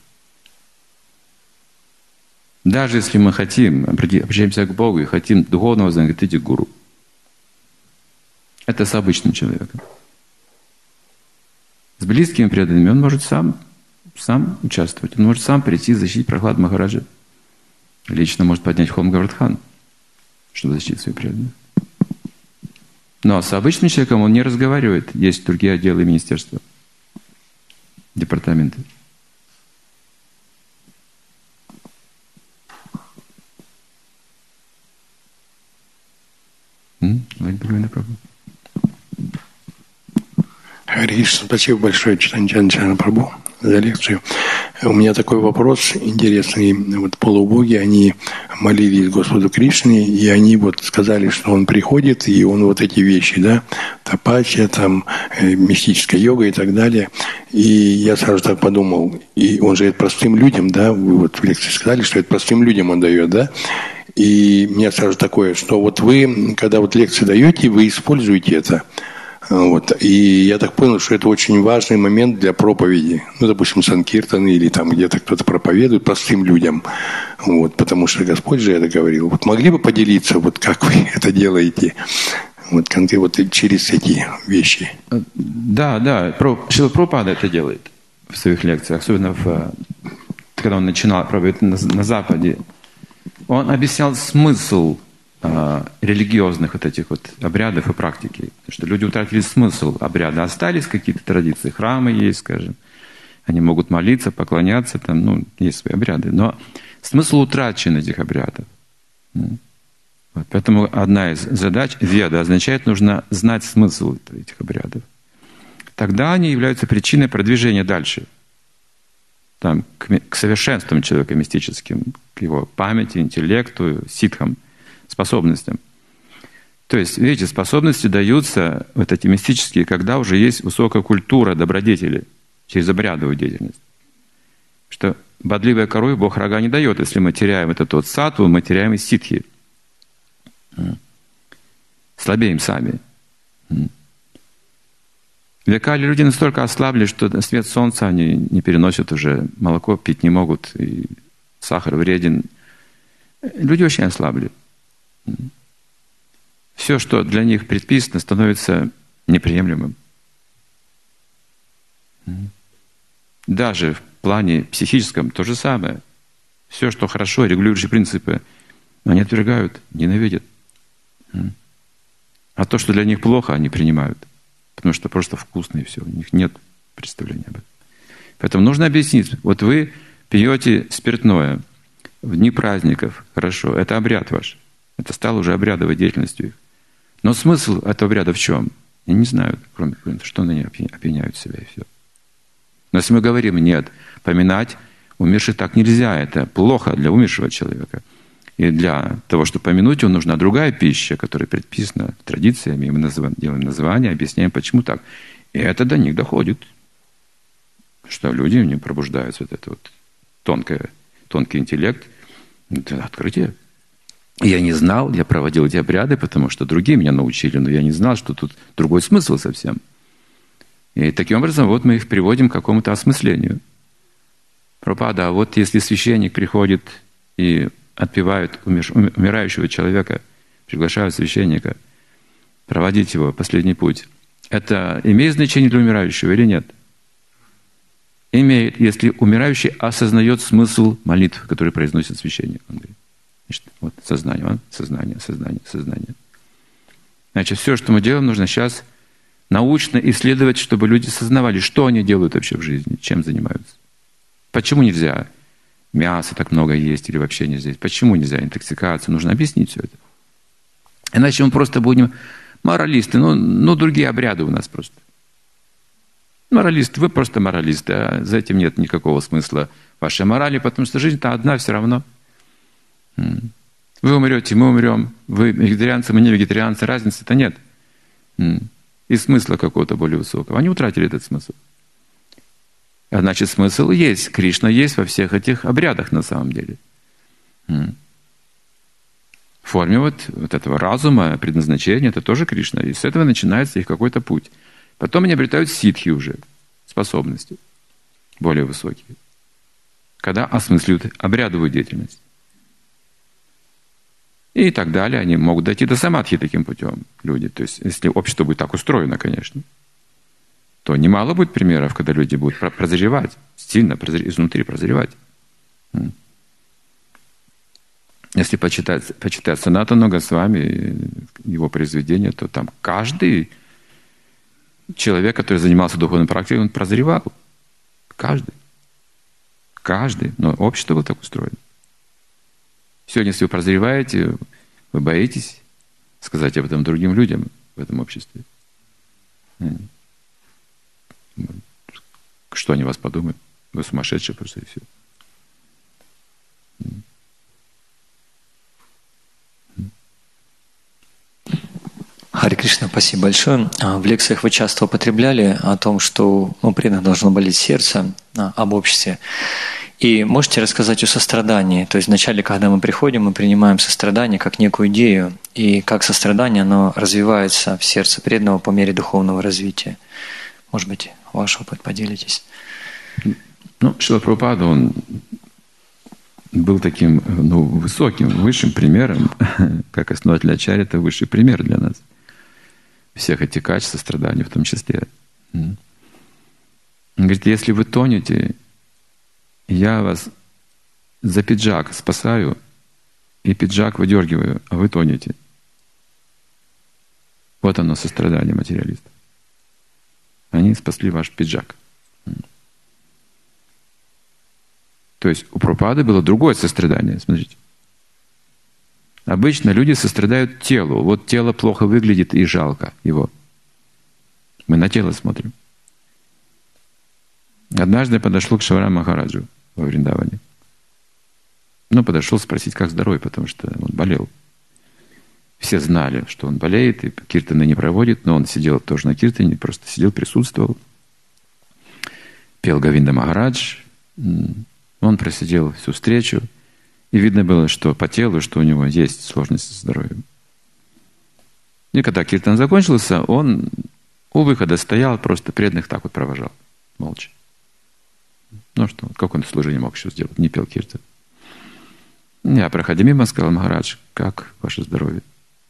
Даже если мы хотим, обращаемся к Богу и хотим духовного Загатити Гуру, это с обычным человеком. С близкими преданными он может сам, сам участвовать. Он может сам прийти защитить Прахлад Махараджа. Лично может поднять Хом Гавардхан, чтобы защитить своих преданных. Но с обычным человеком он не разговаривает. Есть другие отделы министерства, департаменты. Хари Кришна, спасибо большое, Читанджан Чарна Прабху, за лекцию. У меня такой вопрос интересный. Вот полубоги, они молились Господу Кришне, и они вот сказали, что Он приходит, и Он вот эти вещи, да, тапасия, там, мистическая йога и так далее. И я сразу так подумал, и Он же это простым людям, да, вы вот в лекции сказали, что это простым людям Он дает, да. И у меня сразу такое, что вот вы, когда вот лекции даете, вы используете это. Вот. И я так понял, что это очень важный момент для проповеди. Ну, допустим, Санкиртан или там где-то кто-то проповедует простым людям. Вот. Потому что Господь же это говорил. Вот могли бы поделиться, вот как вы это делаете? Вот, конкретно вот через эти вещи. Да, да. Шрила Прабхупада это делает в своих лекциях. Особенно в, когда он начинал проповедовать на, на Западе. Он объяснял смысл религиозных вот этих вот обрядов и практики. Что люди утратили смысл обряда. Остались какие-то традиции, храмы есть, скажем. Они могут молиться, поклоняться, там, ну, есть свои обряды. Но смысл утрачен этих обрядов. Вот. Поэтому одна из задач веда означает, нужно знать смысл этих обрядов. Тогда они являются причиной продвижения дальше. Там, к, к совершенству человека мистическим, к его памяти, интеллекту, ситхам, способностям. То есть, видите, способности даются, вот эти мистические, когда уже есть высокая культура добродетели через обрядовую деятельность. Что бодливой корове Бог рога не дает. Если мы теряем этот вот саттву, мы теряем и ситхи. Слабеем сами. Векали люди настолько ослабли, что на свет солнца они не переносят уже, молоко пить не могут, и сахар вреден. Люди очень ослабли. Все, что для них предписано, становится неприемлемым. Даже в плане психическом то же самое. Все, что хорошо, регулирующие принципы, они отвергают, ненавидят. А то, что для них плохо, они принимают. Потому что просто вкусно и все. У них нет представления об этом. Поэтому нужно объяснить. Вот вы пьете спиртное в дни праздников. Хорошо, это обряд ваш. Это стало уже обрядовой деятельностью их. Но смысл этого обряда в чем? Я не знаю, кроме того, что они опьяняют себя и все. Но если мы говорим, нет, поминать умерших так нельзя. Это плохо для умершего человека. И для того, чтобы помянуть его, нужна другая пища, которая предписана традициями. И мы называем, делаем название, объясняем, почему так. И это до них доходит. Что люди не пробуждаются. Вот это вот тонкое, тонкий интеллект. Это открытие. Я не знал, я проводил эти обряды, потому что другие меня научили, но я не знал, что тут другой смысл совсем. И таким образом вот мы их приводим к какому-то осмыслению. Прабхупада, а вот если священник приходит и отпевают умирающего человека, приглашают священника проводить его последний путь. Это имеет значение для умирающего или нет? Имеет, если умирающий осознает смысл молитв, которые произносит священник. Он говорит, значит, вот сознание, он, сознание, сознание, сознание. Значит, все, что мы делаем, нужно сейчас научно исследовать, чтобы люди сознавали, что они делают вообще в жизни, чем занимаются. Почему нельзя мясо так много есть или вообще нельзя есть? Почему нельзя интоксикацию? Нужно объяснить все это. Иначе мы просто будем моралисты. Ну, ну другие обряды у нас просто. Моралисты, вы просто моралисты. А за этим нет никакого смысла вашей морали, потому что жизнь-то одна все равно. Вы умрете, мы умрем. Вы вегетарианцы, мы не вегетарианцы. Разницы-то нет. И смысла какого-то более высокого. Они утратили этот смысл. А значит, смысл есть. Кришна есть во всех этих обрядах на самом деле. В форме вот, вот этого разума, предназначения, это тоже Кришна. И с этого начинается их какой-то путь. Потом они обретают ситхи уже, способности более высокие, когда осмысливают обрядовую деятельность. И так далее. Они могут дойти до самадхи таким путем, люди. То есть, если общество будет так устроено, конечно, то немало будет примеров, когда люди будут прозревать, сильно прозревать, изнутри прозревать. Если почитать, почитать Санатана Госвами, его произведения, то там каждый человек, который занимался духовной практикой, он прозревал. Каждый. Каждый. Но общество было так устроено. Сегодня, если вы прозреваете, вы боитесь сказать об этом другим людям в этом обществе. Что они вас подумают? Вы сумасшедшие просто и все. Харе Кришна, спасибо большое. В лекциях вы часто употребляли о том, что у преданных должно болеть сердце, об обществе. И можете рассказать о сострадании? То есть вначале, когда мы приходим, мы принимаем сострадание как некую идею, и как сострадание, оно развивается в сердце преданного по мере духовного развития. Может быть, ваш опыт поделитесь? Ну, Шрила Прабхупада, он был таким ну, высоким, высшим примером, как основатель ачарьи, это высший пример для нас. Всех этих качеств сострадания в том числе. Он говорит, если вы тонете, я вас за пиджак спасаю, и пиджак выдергиваю, а вы тонете. Вот оно, сострадание материалиста. Они спасли ваш пиджак. То есть у Прабхупады было другое сострадание. Смотрите. Обычно люди сострадают телу. Вот тело плохо выглядит и жалко его. Мы на тело смотрим. Однажды я подошел к Шаварам Махараджу во Вриндаване. Ну, подошел спросить, как здоровье, потому что он болел. Все знали, что он болеет, и киртаны не проводит, но он сидел тоже на киртане, просто сидел, присутствовал. пел Говинда Махарадж. Он просидел всю встречу, и видно было, что по телу, что у него есть сложности с здоровьем. И когда киртан закончился, он у выхода стоял, просто преданных так вот провожал, молча. Ну что, как он служение мог еще сделать? Не пел киртан. Я, проходя мимо, сказал: Махарадж, как ваше здоровье?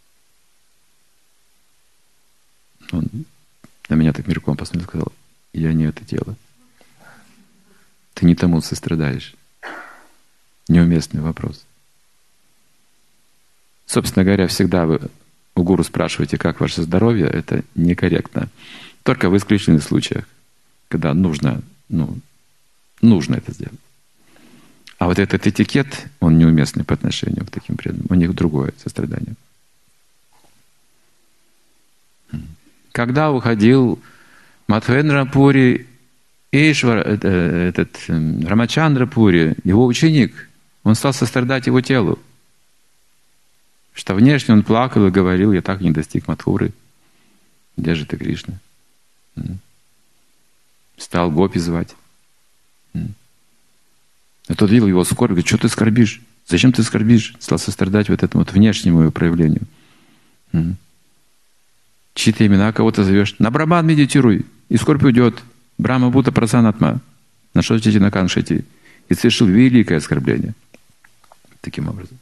Он на меня так мельком посмотрел и сказал: я не это дело. Ты не тому сострадаешь. Неуместный вопрос. Собственно говоря, всегда вы у гуру спрашиваете, как ваше здоровье, это некорректно. Только в исключительных случаях, когда нужно, ну, нужно это сделать. А вот этот этикет, он неуместный по отношению к таким преданным. У них другое сострадание. Когда уходил Мадхвендра Пури, Ишвар, этот Рамачандра Пури, его ученик, он стал сострадать его телу. Что внешне он плакал и говорил: я так не достиг Мадхуры. Где же ты, Кришна? Стал гопи звать. А тот видел его скорбь, говорит: что ты скорбишь? Зачем ты скорбишь? Стал сострадать вот этому вот внешнему проявлению. Чьи-то имена кого-то зовешь. На Брахман медитируй, и скорбь уйдет. Брахма Бхута Прасанатма. На что на Каншити. И совершил великое оскорбление. Таким образом.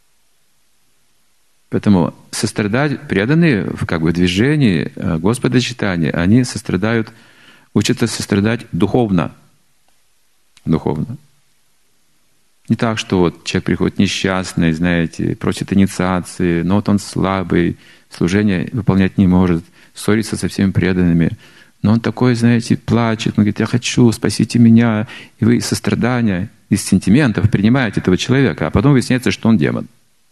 Поэтому сострадать, преданные в как бы движении Господа читания, они сострадают, учатся сострадать духовно. Духовно. Не так, что вот человек приходит несчастный, знаете, просит инициации, но вот он слабый, служение выполнять не может, ссорится со всеми преданными. Но он такой, знаете, плачет, он говорит: я хочу, спасите меня. И вы из сострадания, из сентиментов принимаете этого человека, а потом выясняется, что он демон.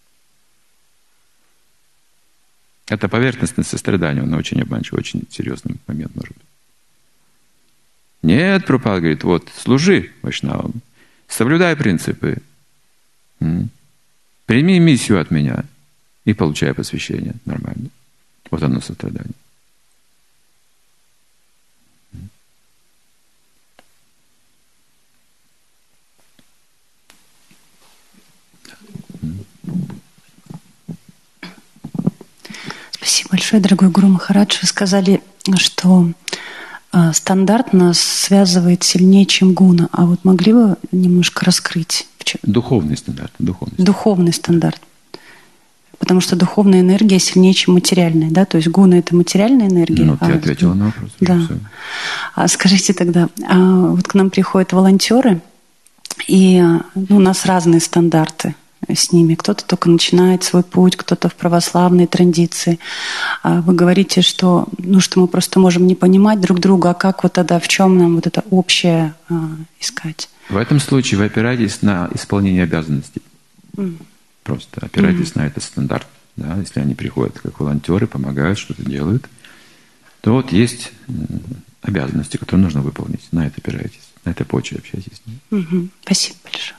Это поверхностное сострадание, оно очень обманчиво, очень серьезный момент может быть. Нет, Прабхупада говорит: вот, служи вайшнавам, соблюдай принципы, прими миссию от меня и получай посвящение нормально. Вот оно сострадание. Спасибо большое, дорогой Гуру Махарадж. Вы сказали, что э, стандарт нас связывает сильнее, чем гуна. А вот могли бы немножко раскрыть? Духовный стандарт. Духовный, духовный стандарт. Потому что духовная энергия сильнее, чем материальная. Да? То есть гуна — это материальная энергия. Ну, ты а, ответила на вопрос. Да. А скажите тогда, а вот к нам приходят волонтеры, и ну, у нас разные стандарты с ними. Кто-то только начинает свой путь, кто-то в православной традиции. Вы говорите, что, ну, что мы просто можем не понимать друг друга, а как вот тогда, в чем нам вот это общее а, искать? В этом случае вы опираетесь на исполнение обязанностей. Mm. Просто опирайтесь mm-hmm. на этот стандарт. Да? Если они приходят как волонтеры, помогают, что-то делают, то вот есть обязанности, которые нужно выполнить. На это опирайтесь. На этой почве общайтесь с ними. Mm-hmm. Спасибо большое.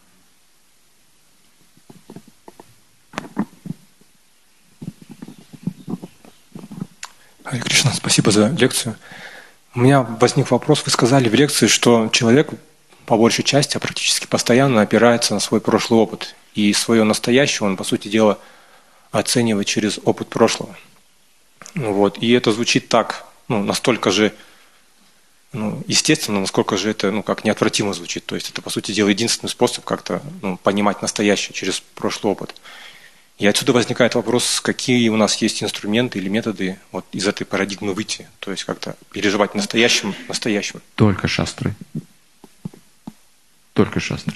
Харе Кришна, спасибо за лекцию. У меня возник вопрос. Вы сказали в лекции, что человек по большей части, а практически постоянно опирается на свой прошлый опыт. И свое настоящее он, по сути дела, оценивает через опыт прошлого. Вот. И это звучит так, ну, настолько же ну, естественно, насколько же это ну, как неотвратимо звучит. То есть это, по сути дела, единственный способ как-то ну, понимать настоящее через прошлый опыт. И отсюда возникает вопрос, какие у нас есть инструменты или методы вот из этой парадигмы выйти, то есть как-то переживать настоящим, настоящим. Только шастры. Только шастры.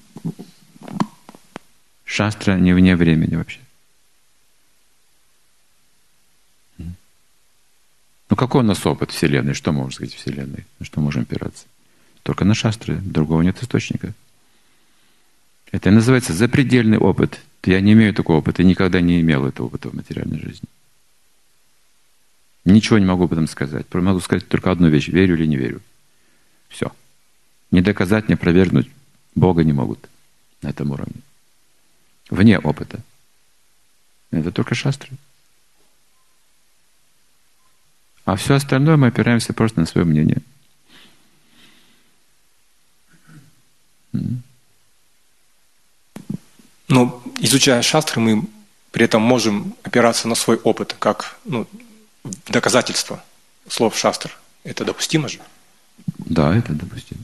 Шастра не вне времени вообще. Ну какой у нас опыт Вселенной? Что можно сказать Вселенной? На что можем опираться? Только на шастры. Другого нет источника. Это называется запредельный опыт. Я не имею такого опыта, никогда не имел этого опыта в материальной жизни. Ничего не могу об этом сказать. Могу сказать только одну вещь. Верю или не верю. Все. Не доказать, не опровергнуть Бога не могут на этом уровне. Вне опыта. Это только шастры. А все остальное мы опираемся просто на свое мнение. Но изучая шастры, мы при этом можем опираться на свой опыт, как ну, доказательство слов шастр. Это допустимо же? Да, это допустимо.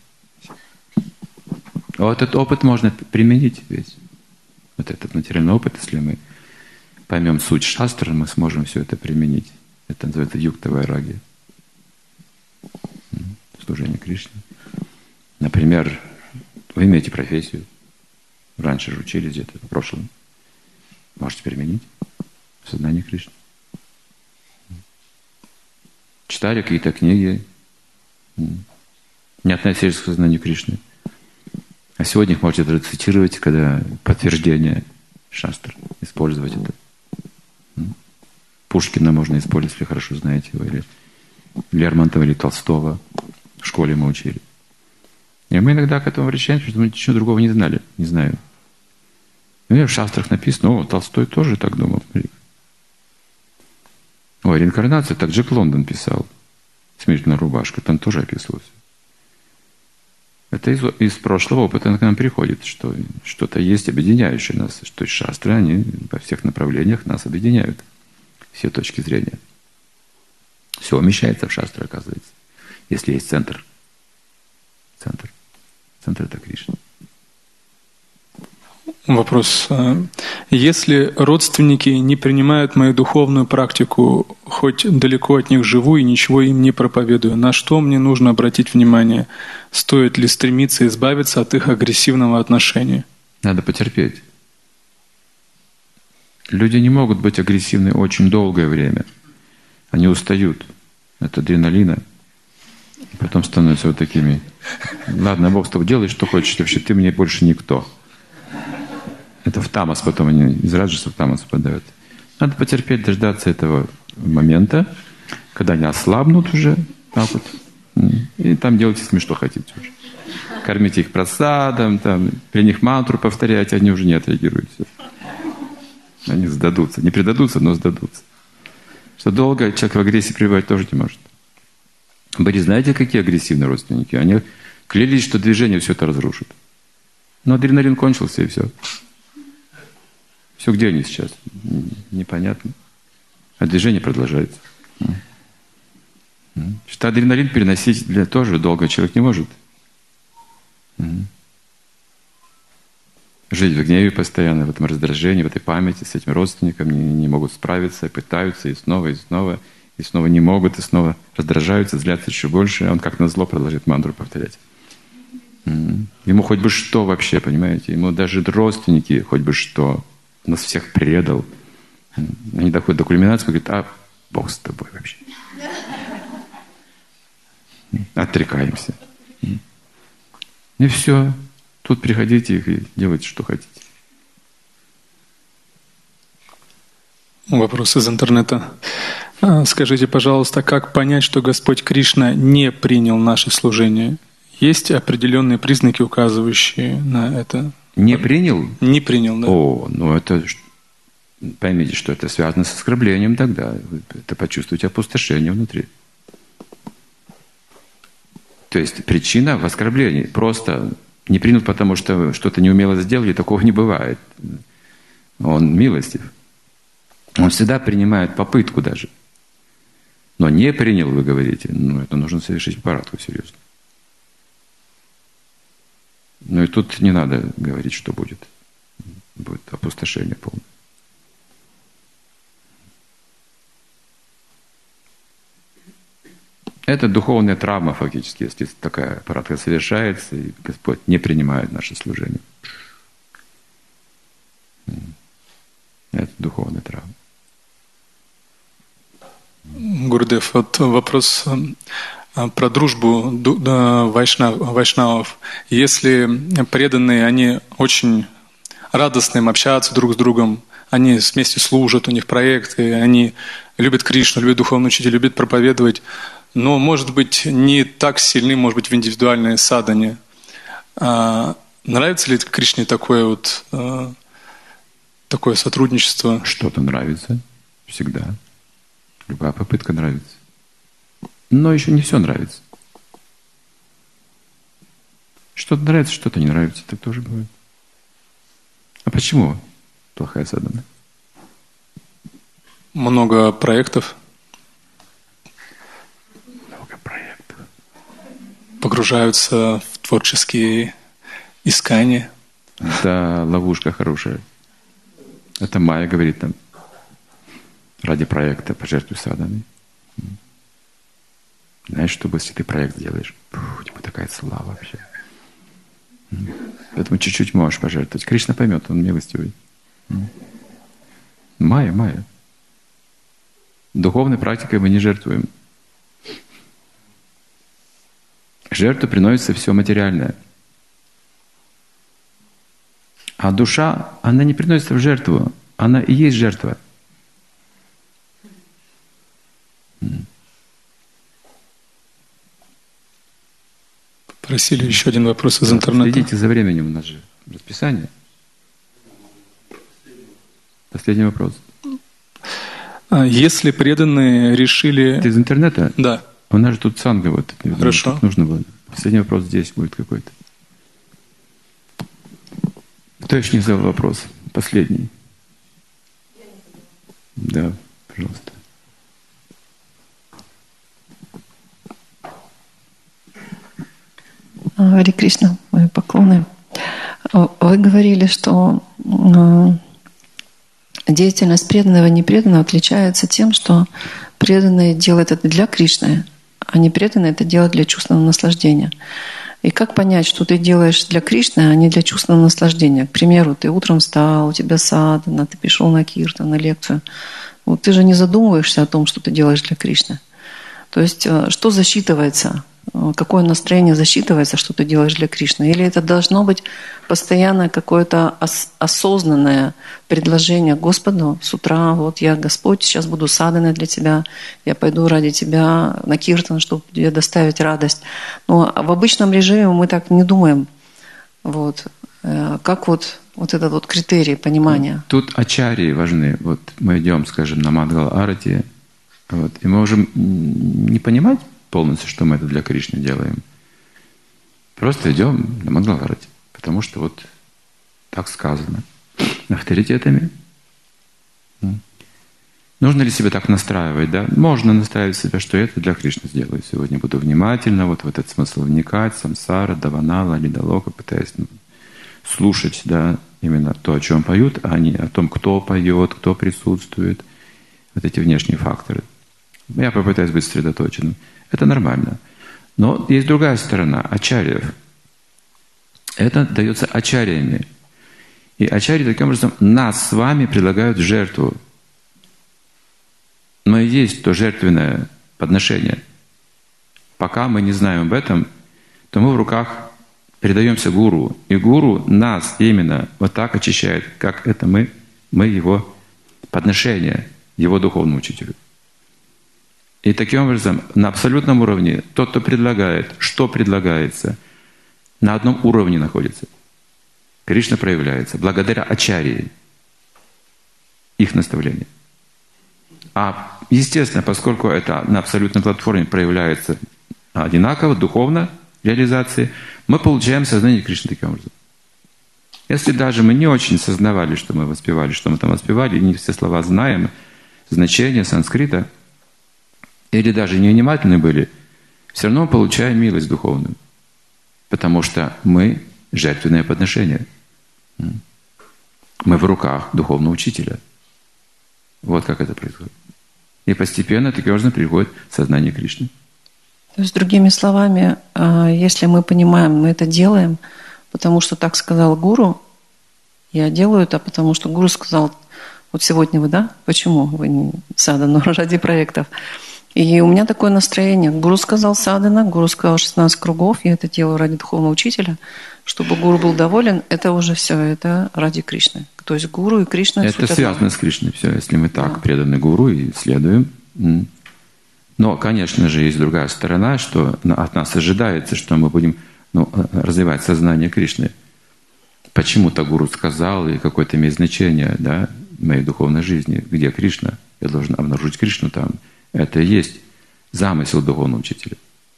Вот этот опыт можно применить весь. Вот этот материальный опыт, если мы поймем суть шастр, мы сможем все это применить. Это называется юкта вайрагия. Служение Кришне. Например, вы имеете профессию. Раньше же учились где-то в прошлом. Можете применить в сознании Кришны. Читали какие-то книги, не относились к сознанию Кришны. А сегодня их можете даже цитировать, когда подтверждение шастр, использовать это. Пушкина можно использовать, если хорошо знаете его, или Лермонтова, или Толстого. В школе мы учили. И мы иногда к этому обращаемся, потому что мы ничего другого не знали, не знаю. Ну, в шастрах написано, о, Толстой тоже так думал. Ой, реинкарнация, так Джек Лондон писал. «Смертельная рубашка», там тоже описывалось. Это из, из прошлого опыта к нам приходит, что что-то есть объединяющее нас. То есть шастры, они во всех направлениях нас объединяют. Все точки зрения. Все умещается в шастры, оказывается. Если есть центр. Центр. Центр — это Кришна. Вопрос. Если родственники не принимают мою духовную практику, хоть далеко от них живу и ничего им не проповедую, на что мне нужно обратить внимание? Стоит ли стремиться избавиться от их агрессивного отношения? Надо потерпеть. Люди не могут быть агрессивны очень долгое время. Они устают от адреналина. Потом становятся вот такими. Ладно, Бог с тобой, делай, что хочешь, вообще ты мне больше никто. Это в тамас потом, они из раджаса в тамас попадают. Надо потерпеть, дождаться этого момента, когда они ослабнут уже, так вот, и там делайте с ними, что хотите уже. Кормите их просадом, там, при них мантру повторяйте, они уже не отреагируют. Все. Они сдадутся. Не предадутся, но сдадутся. Что долго человек в агрессии пребывать тоже не может. Вы не знаете, какие агрессивные родственники? Они клялись, что движение все это разрушит. Но адреналин кончился, и все. Все, где они сейчас? Непонятно. А движение продолжается. Что адреналин переносить для тоже долго человек не может. Жить в гневе постоянно, в этом раздражении, в этой памяти с этим родственником, не, не могут справиться, пытаются и снова, и снова, и снова не могут, и снова раздражаются, злятся еще больше, а он как назло продолжает мантру повторять. Ему хоть бы что вообще, понимаете? Ему даже родственники хоть бы что. Нас всех предал. Они доходят до кульминации, говорят, а Бог с тобой вообще. Отрекаемся. И все. Тут приходите и делайте, что хотите. Вопрос из интернета. Скажите, пожалуйста, как понять, что Господь Кришна не принял наше служение? Есть определенные признаки, указывающие на это? Не принял? Не принял, да. О, ну это... Поймите, что это связано с оскорблением тогда. Это почувствуете опустошение внутри. То есть причина в оскорблении. Просто не принял, потому что что-то неумело сделали, такого не бывает. Он милостив. Он всегда принимает попытку даже. Но не принял, вы говорите, ну это нужно совершить аппаратку серьезно. Ну и тут не надо говорить, что будет. Будет опустошение полное. Это духовная травма фактически, если такая аппаратка совершается, и Господь не принимает наше служение. Это духовная травма. Гурдев, вот вопрос про дружбу вайшнавов. Если преданные, они очень радостны им общаться друг с другом, они вместе служат, у них проекты, они любят Кришну, любят духовного учителя, любят проповедовать, но, может быть, не так сильны, может быть, в индивидуальной садхане. А нравится ли Кришне такое вот а, такое сотрудничество? Что-то нравится всегда. Любая попытка нравится. Но еще не все нравится. Что-то нравится, что-то не нравится. Так тоже бывает. А почему плохая садхана? Много проектов. Много проектов. Погружаются в творческие искания. Да, ловушка хорошая. Это Майя говорит нам. Ради проекта пожертвуй садханой. Знаешь, что если ты проект сделаешь, у тебя такая слава вообще. Поэтому чуть-чуть можешь пожертвовать. Кришна поймет, он милостивый. Майя, Майя. Духовной практикой мы не жертвуем. Жертву приносится все материальное. А душа, она не приносится в жертву. Она и есть жертва. Просили еще один вопрос из интернета. Следите за временем, у нас же расписание. Последний вопрос. Если преданные решили... Ты из интернета? Да. У нас же тут санга вот. Хорошо. Тут нужно было. Последний вопрос здесь будет какой-то. Кто еще не задал вопрос? Последний. Да, пожалуйста. Харе Кришна, мои поклоны. Вы говорили, что деятельность преданного и непреданного отличается тем, что преданный делает это для Кришны, а непреданный это делает для чувственного наслаждения. И как понять, что ты делаешь для Кришны, а не для чувственного наслаждения? К примеру, ты утром встал, у тебя садхана, ты пришел на киртан, на лекцию. Вот ты же не задумываешься о том, что ты делаешь для Кришны. То есть что засчитывается? Какое настроение засчитывается, что ты делаешь для Кришны? Или это должно быть постоянно какое-то ос- осознанное предложение Господу с утра: вот я, Господь, сейчас буду садханой для Тебя, я пойду ради Тебя на киртан, чтобы тебе доставить радость. Но в обычном режиме мы так не думаем. Вот. Как вот, вот этот вот критерий понимания? Тут ачарьи важны. Вот мы идем, скажем, на Мангала-арати, вот, и мы можем не понимать полностью, что мы это для Кришны делаем. Просто идем на Мангала-арати, потому что вот так сказано авторитетами. Нужно ли себя так настраивать? Да? Можно настраивать себя, что это для Кришны сделаю. Сегодня буду внимательно вот в этот смысл вникать, самсара, даванала, лидалока, пытаясь ну, слушать да, именно то, о чем поют, а не о том, кто поет, кто присутствует. Вот эти внешние факторы. Я попытаюсь быть сосредоточенным. Это нормально. Но есть другая сторона, ачарьев. Это дается ачарьями. И ачарьи таким образом нас с вами предлагают в жертву. Но и есть то жертвенное подношение. Пока мы не знаем об этом, то мы в руках передаемся гуру. И гуру нас именно вот так очищает, как это мы, мы его подношение, его духовному учителю. И таким образом, на абсолютном уровне, тот, кто предлагает, что предлагается, на одном уровне находится. Кришна проявляется благодаря ачарьи, их наставлению. А естественно, поскольку это на абсолютной платформе проявляется одинаково, духовно, реализации, мы получаем сознание Кришны таким образом. Если даже мы не очень сознавали, что мы воспевали, что мы там воспевали, и не все слова знаем, значение санскрита, или даже невнимательны были, все равно получаем милость духовную. Потому что мы жертвенное подношение. Мы в руках духовного учителя. Вот как это происходит. И постепенно таким образом приходит сознание Кришны. То есть, другими словами, если мы понимаем, мы это делаем, потому что так сказал гуру, я делаю это, потому что гуру сказал, вот сегодня вы, да? Почему вы не садхана ради проектов? И у меня такое настроение. Гуру сказал садхана, гуру сказал шестнадцать кругов, я это делаю ради духовного учителя, чтобы гуру был доволен, это уже все, это ради Кришны. То есть гуру и Кришна — это связано одно. С Кришной все, если мы так да. преданы гуру и следуем. Но, конечно же, есть другая сторона, что от нас ожидается, что мы будем ну, развивать сознание Кришны. Почему-то гуру сказал, и какое-то имеет значение да, в моей духовной жизни. Где Кришна? Я должен обнаружить Кришну там. Это и есть замысел духовного учителя.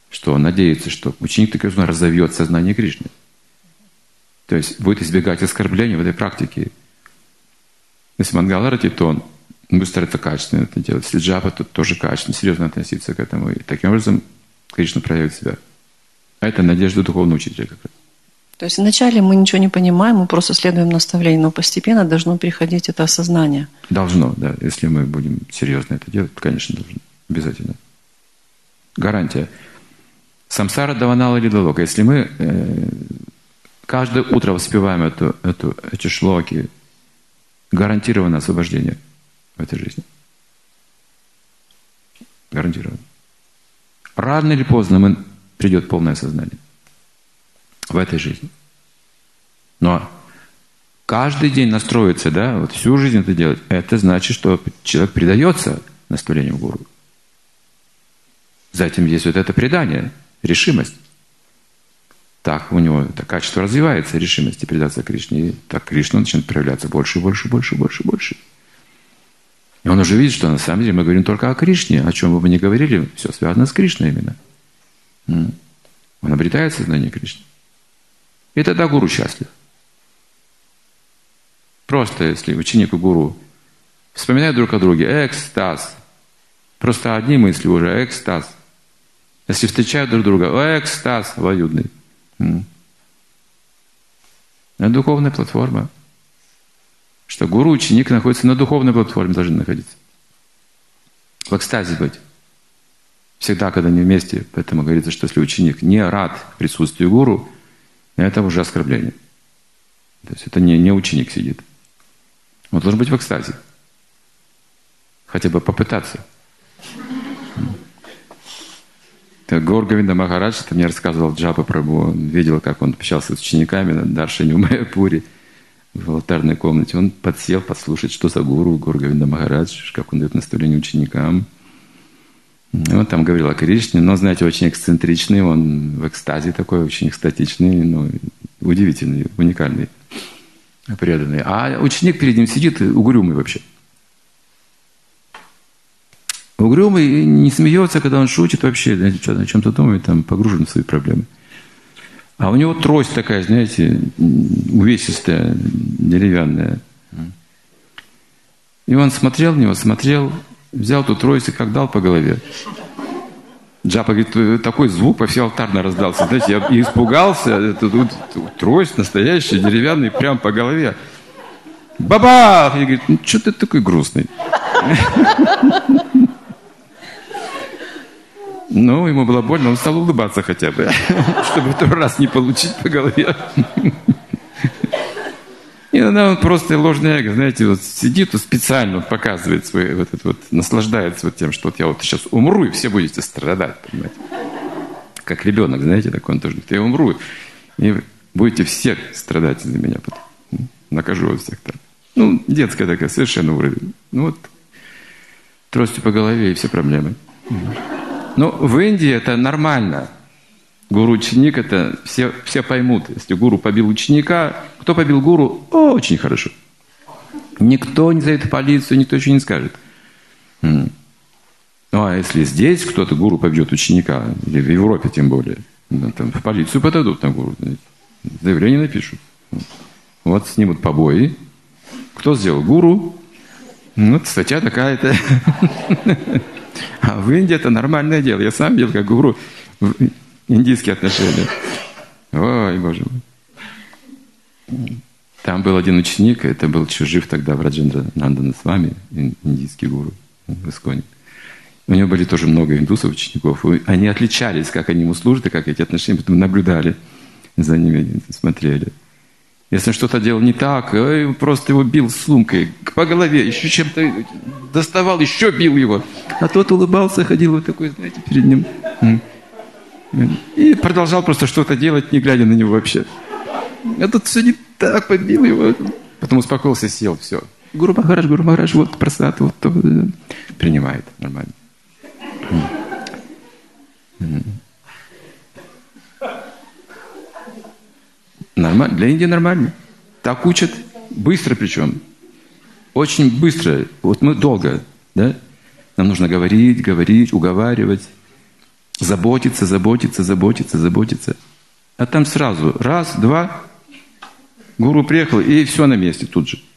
что он надеется, что ученик такой он разовьет сознание Кришны. То есть будет избегать оскорблений в этой практике. Если Мангаларати, то он будет стараться качественно это делать. Если джапа, то тоже качественно, серьезно относиться к этому. И таким образом Кришна проявит себя. А это надежда духовного учителя как раз. То есть вначале мы ничего не понимаем, мы просто следуем наставлению, но постепенно должно приходить это осознание. Должно, да. Если мы будем серьезно это делать, то, конечно, должно. Обязательно. Гарантия. Самсара даванала или далока. Если мы э, каждое утро воспеваем эту, эту, эти шлоки, гарантированное освобождение в этой жизни. Гарантированно. Рано или поздно мы, придет полное сознание в этой жизни. Но каждый день настроиться, да, вот всю жизнь это делать, это значит, что человек предается наставлению гуру. Затем есть вот это предание, решимость. Так у него это качество развивается, решимость и предаться Кришне. И так Кришна начинает проявляться больше, больше, больше, больше, больше. И он уже видит, что на самом деле мы говорим только о Кришне. О чем бы мы ни говорили, все связано с Кришной именно. Он обретает сознание Кришны. И тогда гуру счастлив. Просто если ученик и гуру вспоминают друг о друге, экстаз. Просто одни мысли уже, экстаз. Если встречают друг друга, экстаз обоюдный. Это духовная платформа. Что гуру, ученик находится на духовной платформе, должны находиться. В экстазе быть. Всегда, когда они вместе, поэтому говорится, что если ученик не рад присутствию гуру, это уже оскорбление. То есть это не, не ученик сидит. Он должен быть в экстазе. Хотя бы попытаться. Гаур Говинда Махарадж, это мне рассказывал Джапа Прабху, он видел, как он общался с учениками на Даршане в Майяпуре, в алтарной комнате. Он подсел послушать, что за гуру, Гаур Говинда Махарадж, как он дает наставление ученикам. И он там говорил о Кришне, но, знаете, очень эксцентричный, он в экстазе такой, очень экстатичный, ну, удивительный, уникальный, преданный. А ученик перед ним сидит угрюмый вообще. Угрюмый не смеется, когда он шутит вообще, знаете, что, о чем-то думает, там, погружен в свои проблемы. А у него трость такая, знаете, увесистая, деревянная. И он смотрел на него, смотрел, взял эту трость и как дал по голове. Джапа говорит, такой звук по всей алтарной раздался. Знаете, я испугался, это тут трость настоящая, деревянная, прям по голове. Бабах! И говорит, ну что ты такой грустный? Ну, ему было больно, он стал улыбаться хотя бы, чтобы второй раз не получить по голове. И иногда он просто ложное эго, знаете, вот сидит и специально показывает свой, вот это вот, наслаждается вот тем, что вот я вот сейчас умру, и все будете страдать, понимаете. Как ребенок, знаете, такой он тоже говорит, я умру, и будете все страдать из-за меня потом. Накажу вас всех так. Ну, детская такая, совершенно уровень. Ну вот, тростью по голове и все проблемы. Но в Индии это нормально. Гуру-ученик, это все, все поймут. Если гуру побил ученика, кто побил гуру, о, очень хорошо. Никто не зовет полицию, никто еще не скажет. Ну, а если здесь кто-то гуру побьет ученика, или в Европе тем более, ну, там, в полицию подадут на гуру, заявление напишут. Вот снимут побои. Кто сделал гуру? Ну, статья такая-то. А в Индии это нормальное дело. Я сам видел, как гуру индийские отношения. Ой, Боже мой. Там был один ученик, это был еще жив тогда Враджендра Нандана Свами, индийский гуру в Исконе. У него были тоже много индусов, учеников. И они отличались, как они ему служат, и как эти отношения. Потом наблюдали за ними, смотрели. Если он что-то делал не так, просто его бил сумкой по голове, еще чем-то доставал, еще бил его. А тот улыбался, ходил вот такой, знаете, перед ним. И продолжал просто что-то делать, не глядя на него вообще. А тут все не так, побил его. Потом успокоился, сел, все. Гуру Махарадж, Гуру Махарадж, вот просад, вот то. Принимает нормально. Нормально. Для Индии нормально. Так учат. Быстро причем. Очень быстро. Вот мы долго, да? Нам нужно говорить, говорить, уговаривать. Заботиться, заботиться, заботиться, заботиться. А там сразу раз, два, гуру приехал, и все на месте тут же.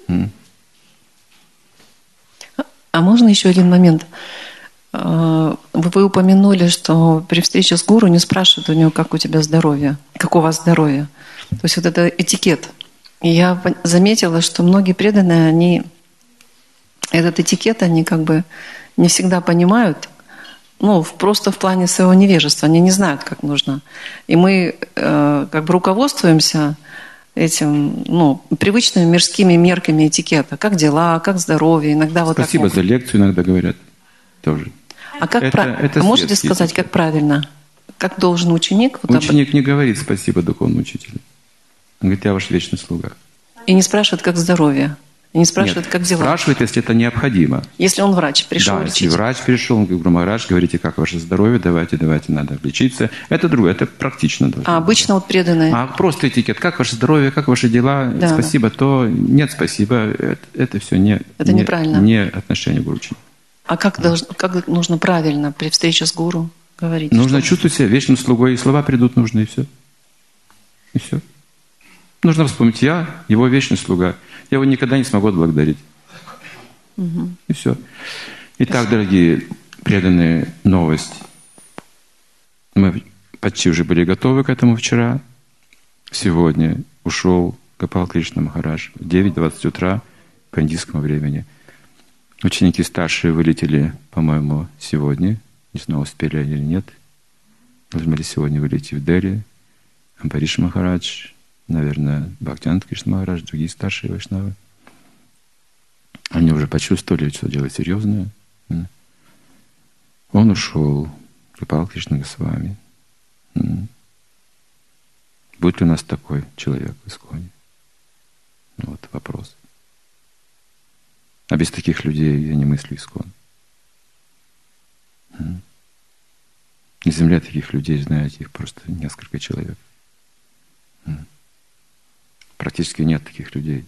А можно еще один момент? Вы упомянули, что при встрече с гуру не спрашивают у него, как у тебя здоровье, как у вас здоровье. То есть вот это этикет. И я заметила, что многие преданные, они этот этикет, они как бы не всегда понимают, ну, просто в плане своего невежества. Они не знают, как нужно. И мы э, как бы руководствуемся этим, ну, привычными мирскими мерками этикета. Как дела, как здоровье. Иногда вот Спасибо так за лекцию, иногда говорят тоже. А как это, прав... это а можете светский сказать, этикет. как правильно? Как должен ученик? Вот Ученик об... не говорит спасибо духовному учителю. Он говорит, я ваш вечный слуга. И не спрашивает, как здоровье. И не спрашивает, Нет, как дела. Спрашивает, если это необходимо. Если он врач, пришел да, лечить. если врач пришел, он говорит, Махарадж, говорите, как ваше здоровье, давайте, давайте, надо лечиться. Это другое, это практично должно А обычно вот преданные. А просто этикет, как ваше здоровье, как ваши дела, да, спасибо, да. то нет, спасибо, это, это все не, это не, неправильно. не отношение к гуру. А как, должно, как нужно правильно при встрече с гуру говорить? Нужно что? чувствовать себя вечным слугой, и слова придут нужные, и все. И все. Нужно вспомнить, я его вечный слуга. Я его никогда не смогу отблагодарить. Угу. И все. Итак, дорогие преданные, новость. Мы почти уже были готовы к этому вчера. Сегодня ушел Гопал Кришна Махарадж в девять двадцать утра по индийскому времени. Ученики старшие вылетели, по-моему, сегодня. Не знаю, успели они или нет. Должны были сегодня вылететь в Дели. Амбариш Махарадж, наверное, Бхактивинода Кришна Махарадж, другие старшие вайшнавы. Они уже почувствовали, что дело серьезное. Он ушел. Гопал Кришна Госвами. Будет ли у нас такой человек в Исконе? Вот вопрос. А без таких людей я не мыслю Искон. На земле таких людей, знаете, их просто несколько человек. Практически нет таких людей.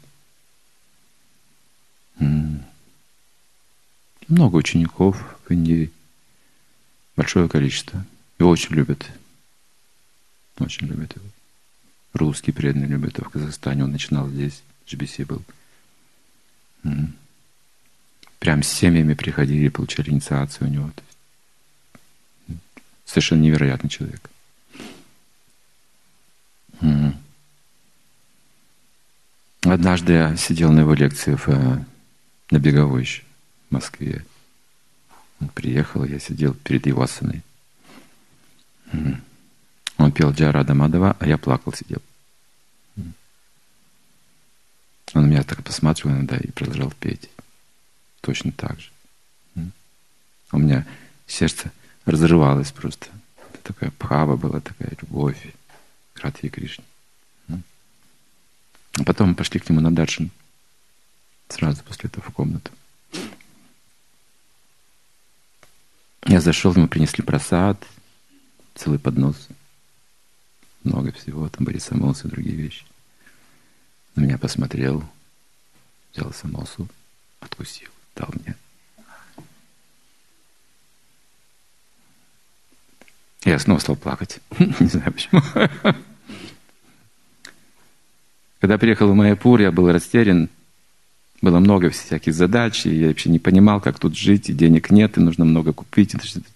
Много учеников в Индии. Большое количество. Его очень любят. Очень любят его. Русские преданные любят его в Казахстане. Он начинал здесь. джи би си был. Прям с семьями приходили, получали инициацию у него. Совершенно невероятный человек. Однажды я сидел на его лекции в, на Беговой еще, в Москве. Он приехал, я сидел перед его асаной. Он пел Джая Рада Мадхава, а я плакал, сидел. Он на меня так посматривал иногда и продолжал петь. Точно так же. У меня сердце разрывалось просто. Это такая бхава была, такая любовь к Радхе Кришне. А потом мы пошли к нему на даршан. Сразу после этого в комнату. Я зашел, ему принесли прасад, целый поднос. Много всего, там были самосы и другие вещи. На меня посмотрел, взял самосу, откусил, дал мне. Я снова стал плакать. Не знаю почему. Когда приехал в Майяпур, я был растерян. Было много всяких задач, и я вообще не понимал, как тут жить, и денег нет, и нужно много купить.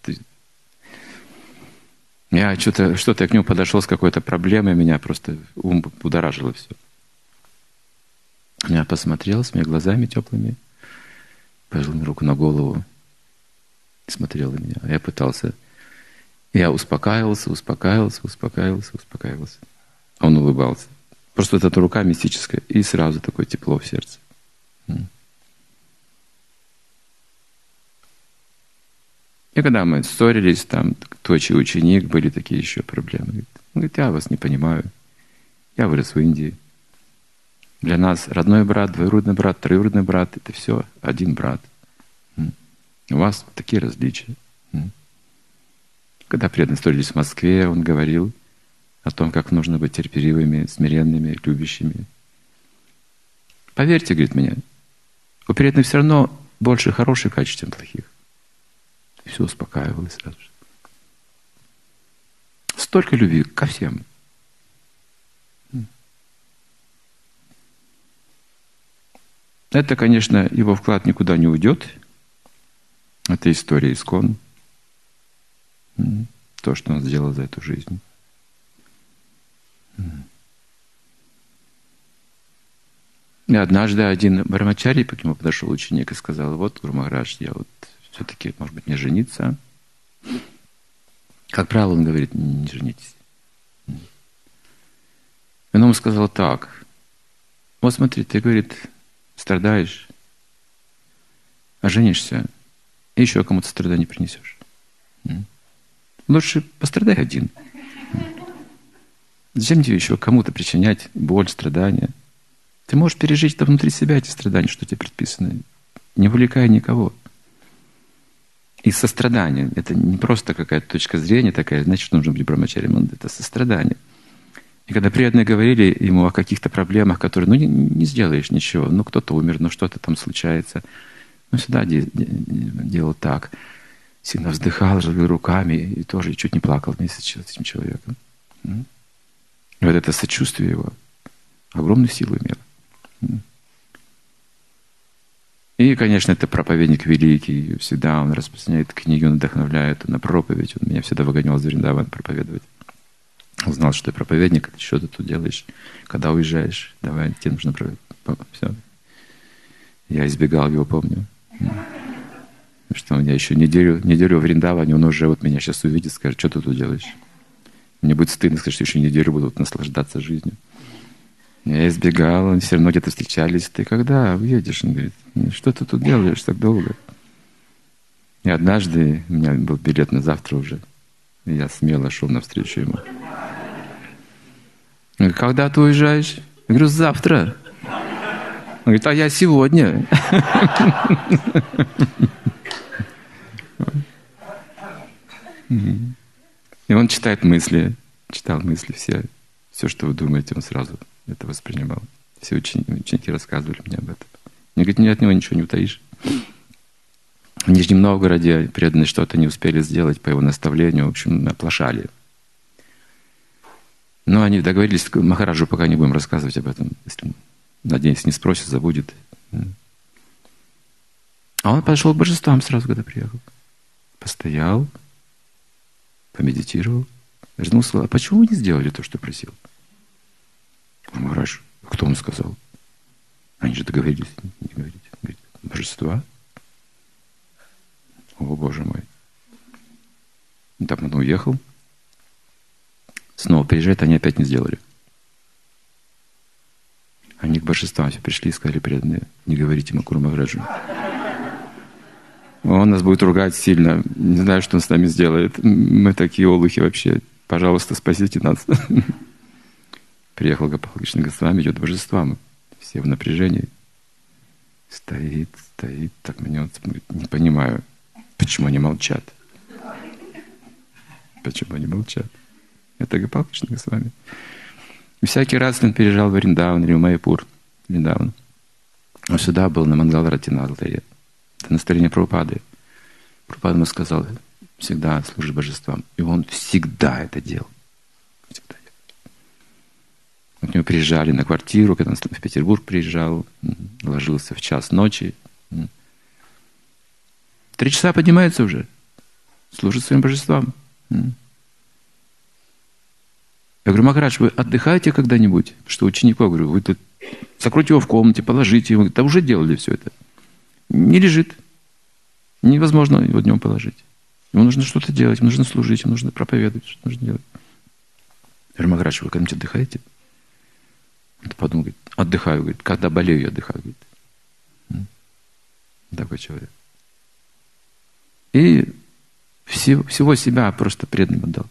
Я что-то, что-то я к нему подошел с какой-то проблемой, меня просто ум будоражило все. Я посмотрел с моими глазами теплыми, положил мне руку на голову и смотрел на меня. Я пытался, я успокаивался, успокаивался, успокаивался, успокаивался. Он улыбался. Просто вот эта рука мистическая, и сразу такое тепло в сердце. И когда мы ссорились, там, кто чей ученик, были такие еще проблемы. Он говорит, я вас не понимаю. Я вырос в Индии. Для нас родной брат, двоюродный брат, троюродный брат — это все один брат. У вас такие различия. Когда преданные ссорились в Москве, он говорил о том, как нужно быть терпеливыми, смиренными, любящими. Поверьте, говорит мне, у преданных все равно больше хороших качеств, чем плохих. И все успокаивалось сразу же. столько любви ко всем. Это, конечно, его вклад никуда не уйдет. Это история ИСККОН. То, что он сделал за эту жизнь. И однажды один Брамачари к нему подошел ученик и сказал: вот, Гуру Махарадж, я вот все-таки, может быть, не жениться. Как правило, он говорит: не женитесь. И он ему сказал так: вот смотри, ты, говорит, страдаешь, а женишься, и еще кому-то страдания принесешь. Лучше пострадай один. Зачем тебе еще кому-то причинять боль, страдания? Ты можешь пережить это внутри себя, эти страдания, что тебе предписаны, не вовлекая никого. И сострадание — это не просто какая-то точка зрения такая, значит, нужно быть брамачарием, это сострадание. И когда преданные говорили ему о каких-то проблемах, которые, ну, не, не сделаешь ничего, ну, кто-то умер, ну, что-то там случается, ну, всегда де, де, делал так. Сильно вздыхал, развел руками и тоже чуть не плакал вместе с этим человеком. И вот это сочувствие его огромную силу имело. И, конечно, это проповедник великий. Всегда он распространяет книги, он вдохновляет на проповедь. Он меня всегда выгонял из Вриндавана проповедовать. Он знал, что ты проповедник, что ты тут делаешь, когда уезжаешь. Давай, тебе нужно проповедовать. Все. Я избегал его, помню. Что он меня еще неделю, неделю в Вриндаване, он уже вот меня сейчас увидит, скажет: что ты тут делаешь? Мне будет стыдно сказать, что еще неделю буду вот наслаждаться жизнью. Я избегал, он все равно где-то встречались. Ты когда уедешь? Он говорит: что ты тут делаешь так долго? И однажды у меня был билет на завтра уже. И я смело шел навстречу ему. Он говорит: когда ты уезжаешь? Я говорю: завтра. Он говорит: а я сегодня. И он читает мысли, читал мысли все. Все, что вы думаете, он сразу это воспринимал. Все ученики, ученики рассказывали мне об этом. Мне говорит: нет, от него ничего не утаишь. В Нижнем Новгороде преданные что-то не успели сделать по его наставлению, в общем, оплошали. Но они договорились к Махараджу, пока не будем рассказывать об этом. Если, надеюсь, не спросит, забудет. А он пошел к божествам сразу, когда приехал. Постоял, помедитировал, вернулся. А почему вы не сделали то, что просил? Махарадж: кто вам сказал? Они же договорились не говорить. Говорит: божества. О, Боже мой. Там он уехал. Снова приезжает, они опять не сделали. Они к божествам все пришли и сказали: преданные, не говорите Гуру Махараджу. Он нас будет ругать сильно. Не знаю, что он с нами сделает. Мы такие олухи вообще. Пожалуйста, спасите нас. Приехал Гопал Кришна Госвами, идет к божествам. Все в напряжении. Стоит, стоит, так мнется. Не понимаю, почему они молчат. Почему они молчат? Это Гопал Кришна Госвами. И всякий раз он переезжал в Вриндаван или в Майяпур. Вриндаван. Он всегда был на Мангаларати на алтаре. Это настроение Прабхупады. Прабхупада ему сказал: всегда служи божествам. И он всегда это делал. Всегда. К нему приезжали на квартиру, когда он в Петербург приезжал, ложился в час ночи. Три часа поднимается уже, служит своим божествам. Я говорю: Махарадж, вы отдыхаете когда-нибудь? Что учеников, говорю, вы тут закройте его в комнате, положите его. Да уже делали все это. Не лежит. Невозможно его днем положить. Ему нужно что-то делать, ему нужно служить, ему нужно проповедовать, что нужно делать. Я говорю: Махарадж, вы когда-нибудь отдыхаете? Он подумал, говорит: отдыхаю, говорит, когда болею, я отдыхаю, говорит. Такой человек. И всего, всего себя просто преданным отдал.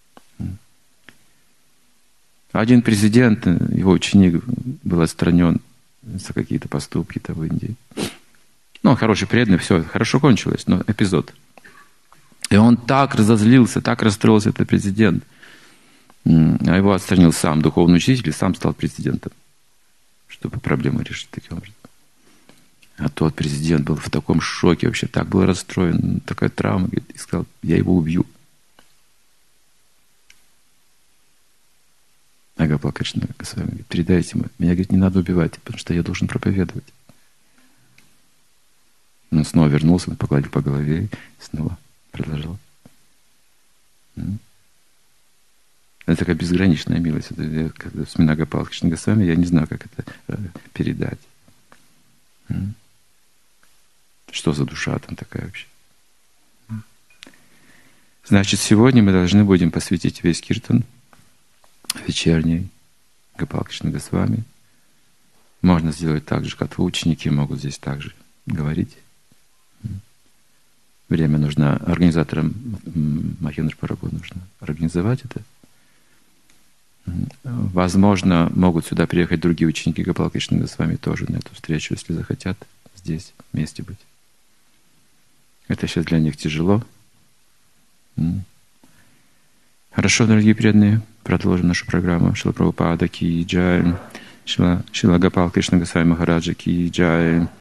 Один президент, его ученик был отстранен за какие-то поступки-то в Индии. Ну, он хороший, преданный, все, хорошо кончилось, но эпизод. И он так разозлился, так расстроился, этот президент. А его отстранил сам духовный учитель и сам стал президентом, чтобы проблему решить таким образом. А тот президент был в таком шоке, вообще так был расстроен, такая травма, говорит, и сказал: я его убью. А Гопал Кришна Госвами говорит, передайте ему. Меня, говорит, не надо убивать, потому что я должен проповедовать. Он снова вернулся, он погладил по голове и снова продолжал. Это такая безграничная милость. Это, я, когда вспоминаю Гопал Кришна Госвами, я не знаю, как это э, передать. Что за душа там такая вообще? Значит, сегодня мы должны будем посвятить весь киртан вечерний Гопал Кришна Госвами. Можно сделать так же, как ученики могут здесь также говорить. Время нужно организаторам Махендра Прабху нужно организовать это. Возможно, могут сюда приехать другие ученики Гопал Кришна Госвами тоже на эту встречу, если захотят здесь вместе быть. Это сейчас для них тяжело. Хорошо, дорогие преданные, продолжим нашу программу. Шрила Прабхупада ки джай, Шрила Гопал Кришна Госвами Махараджа ки джай.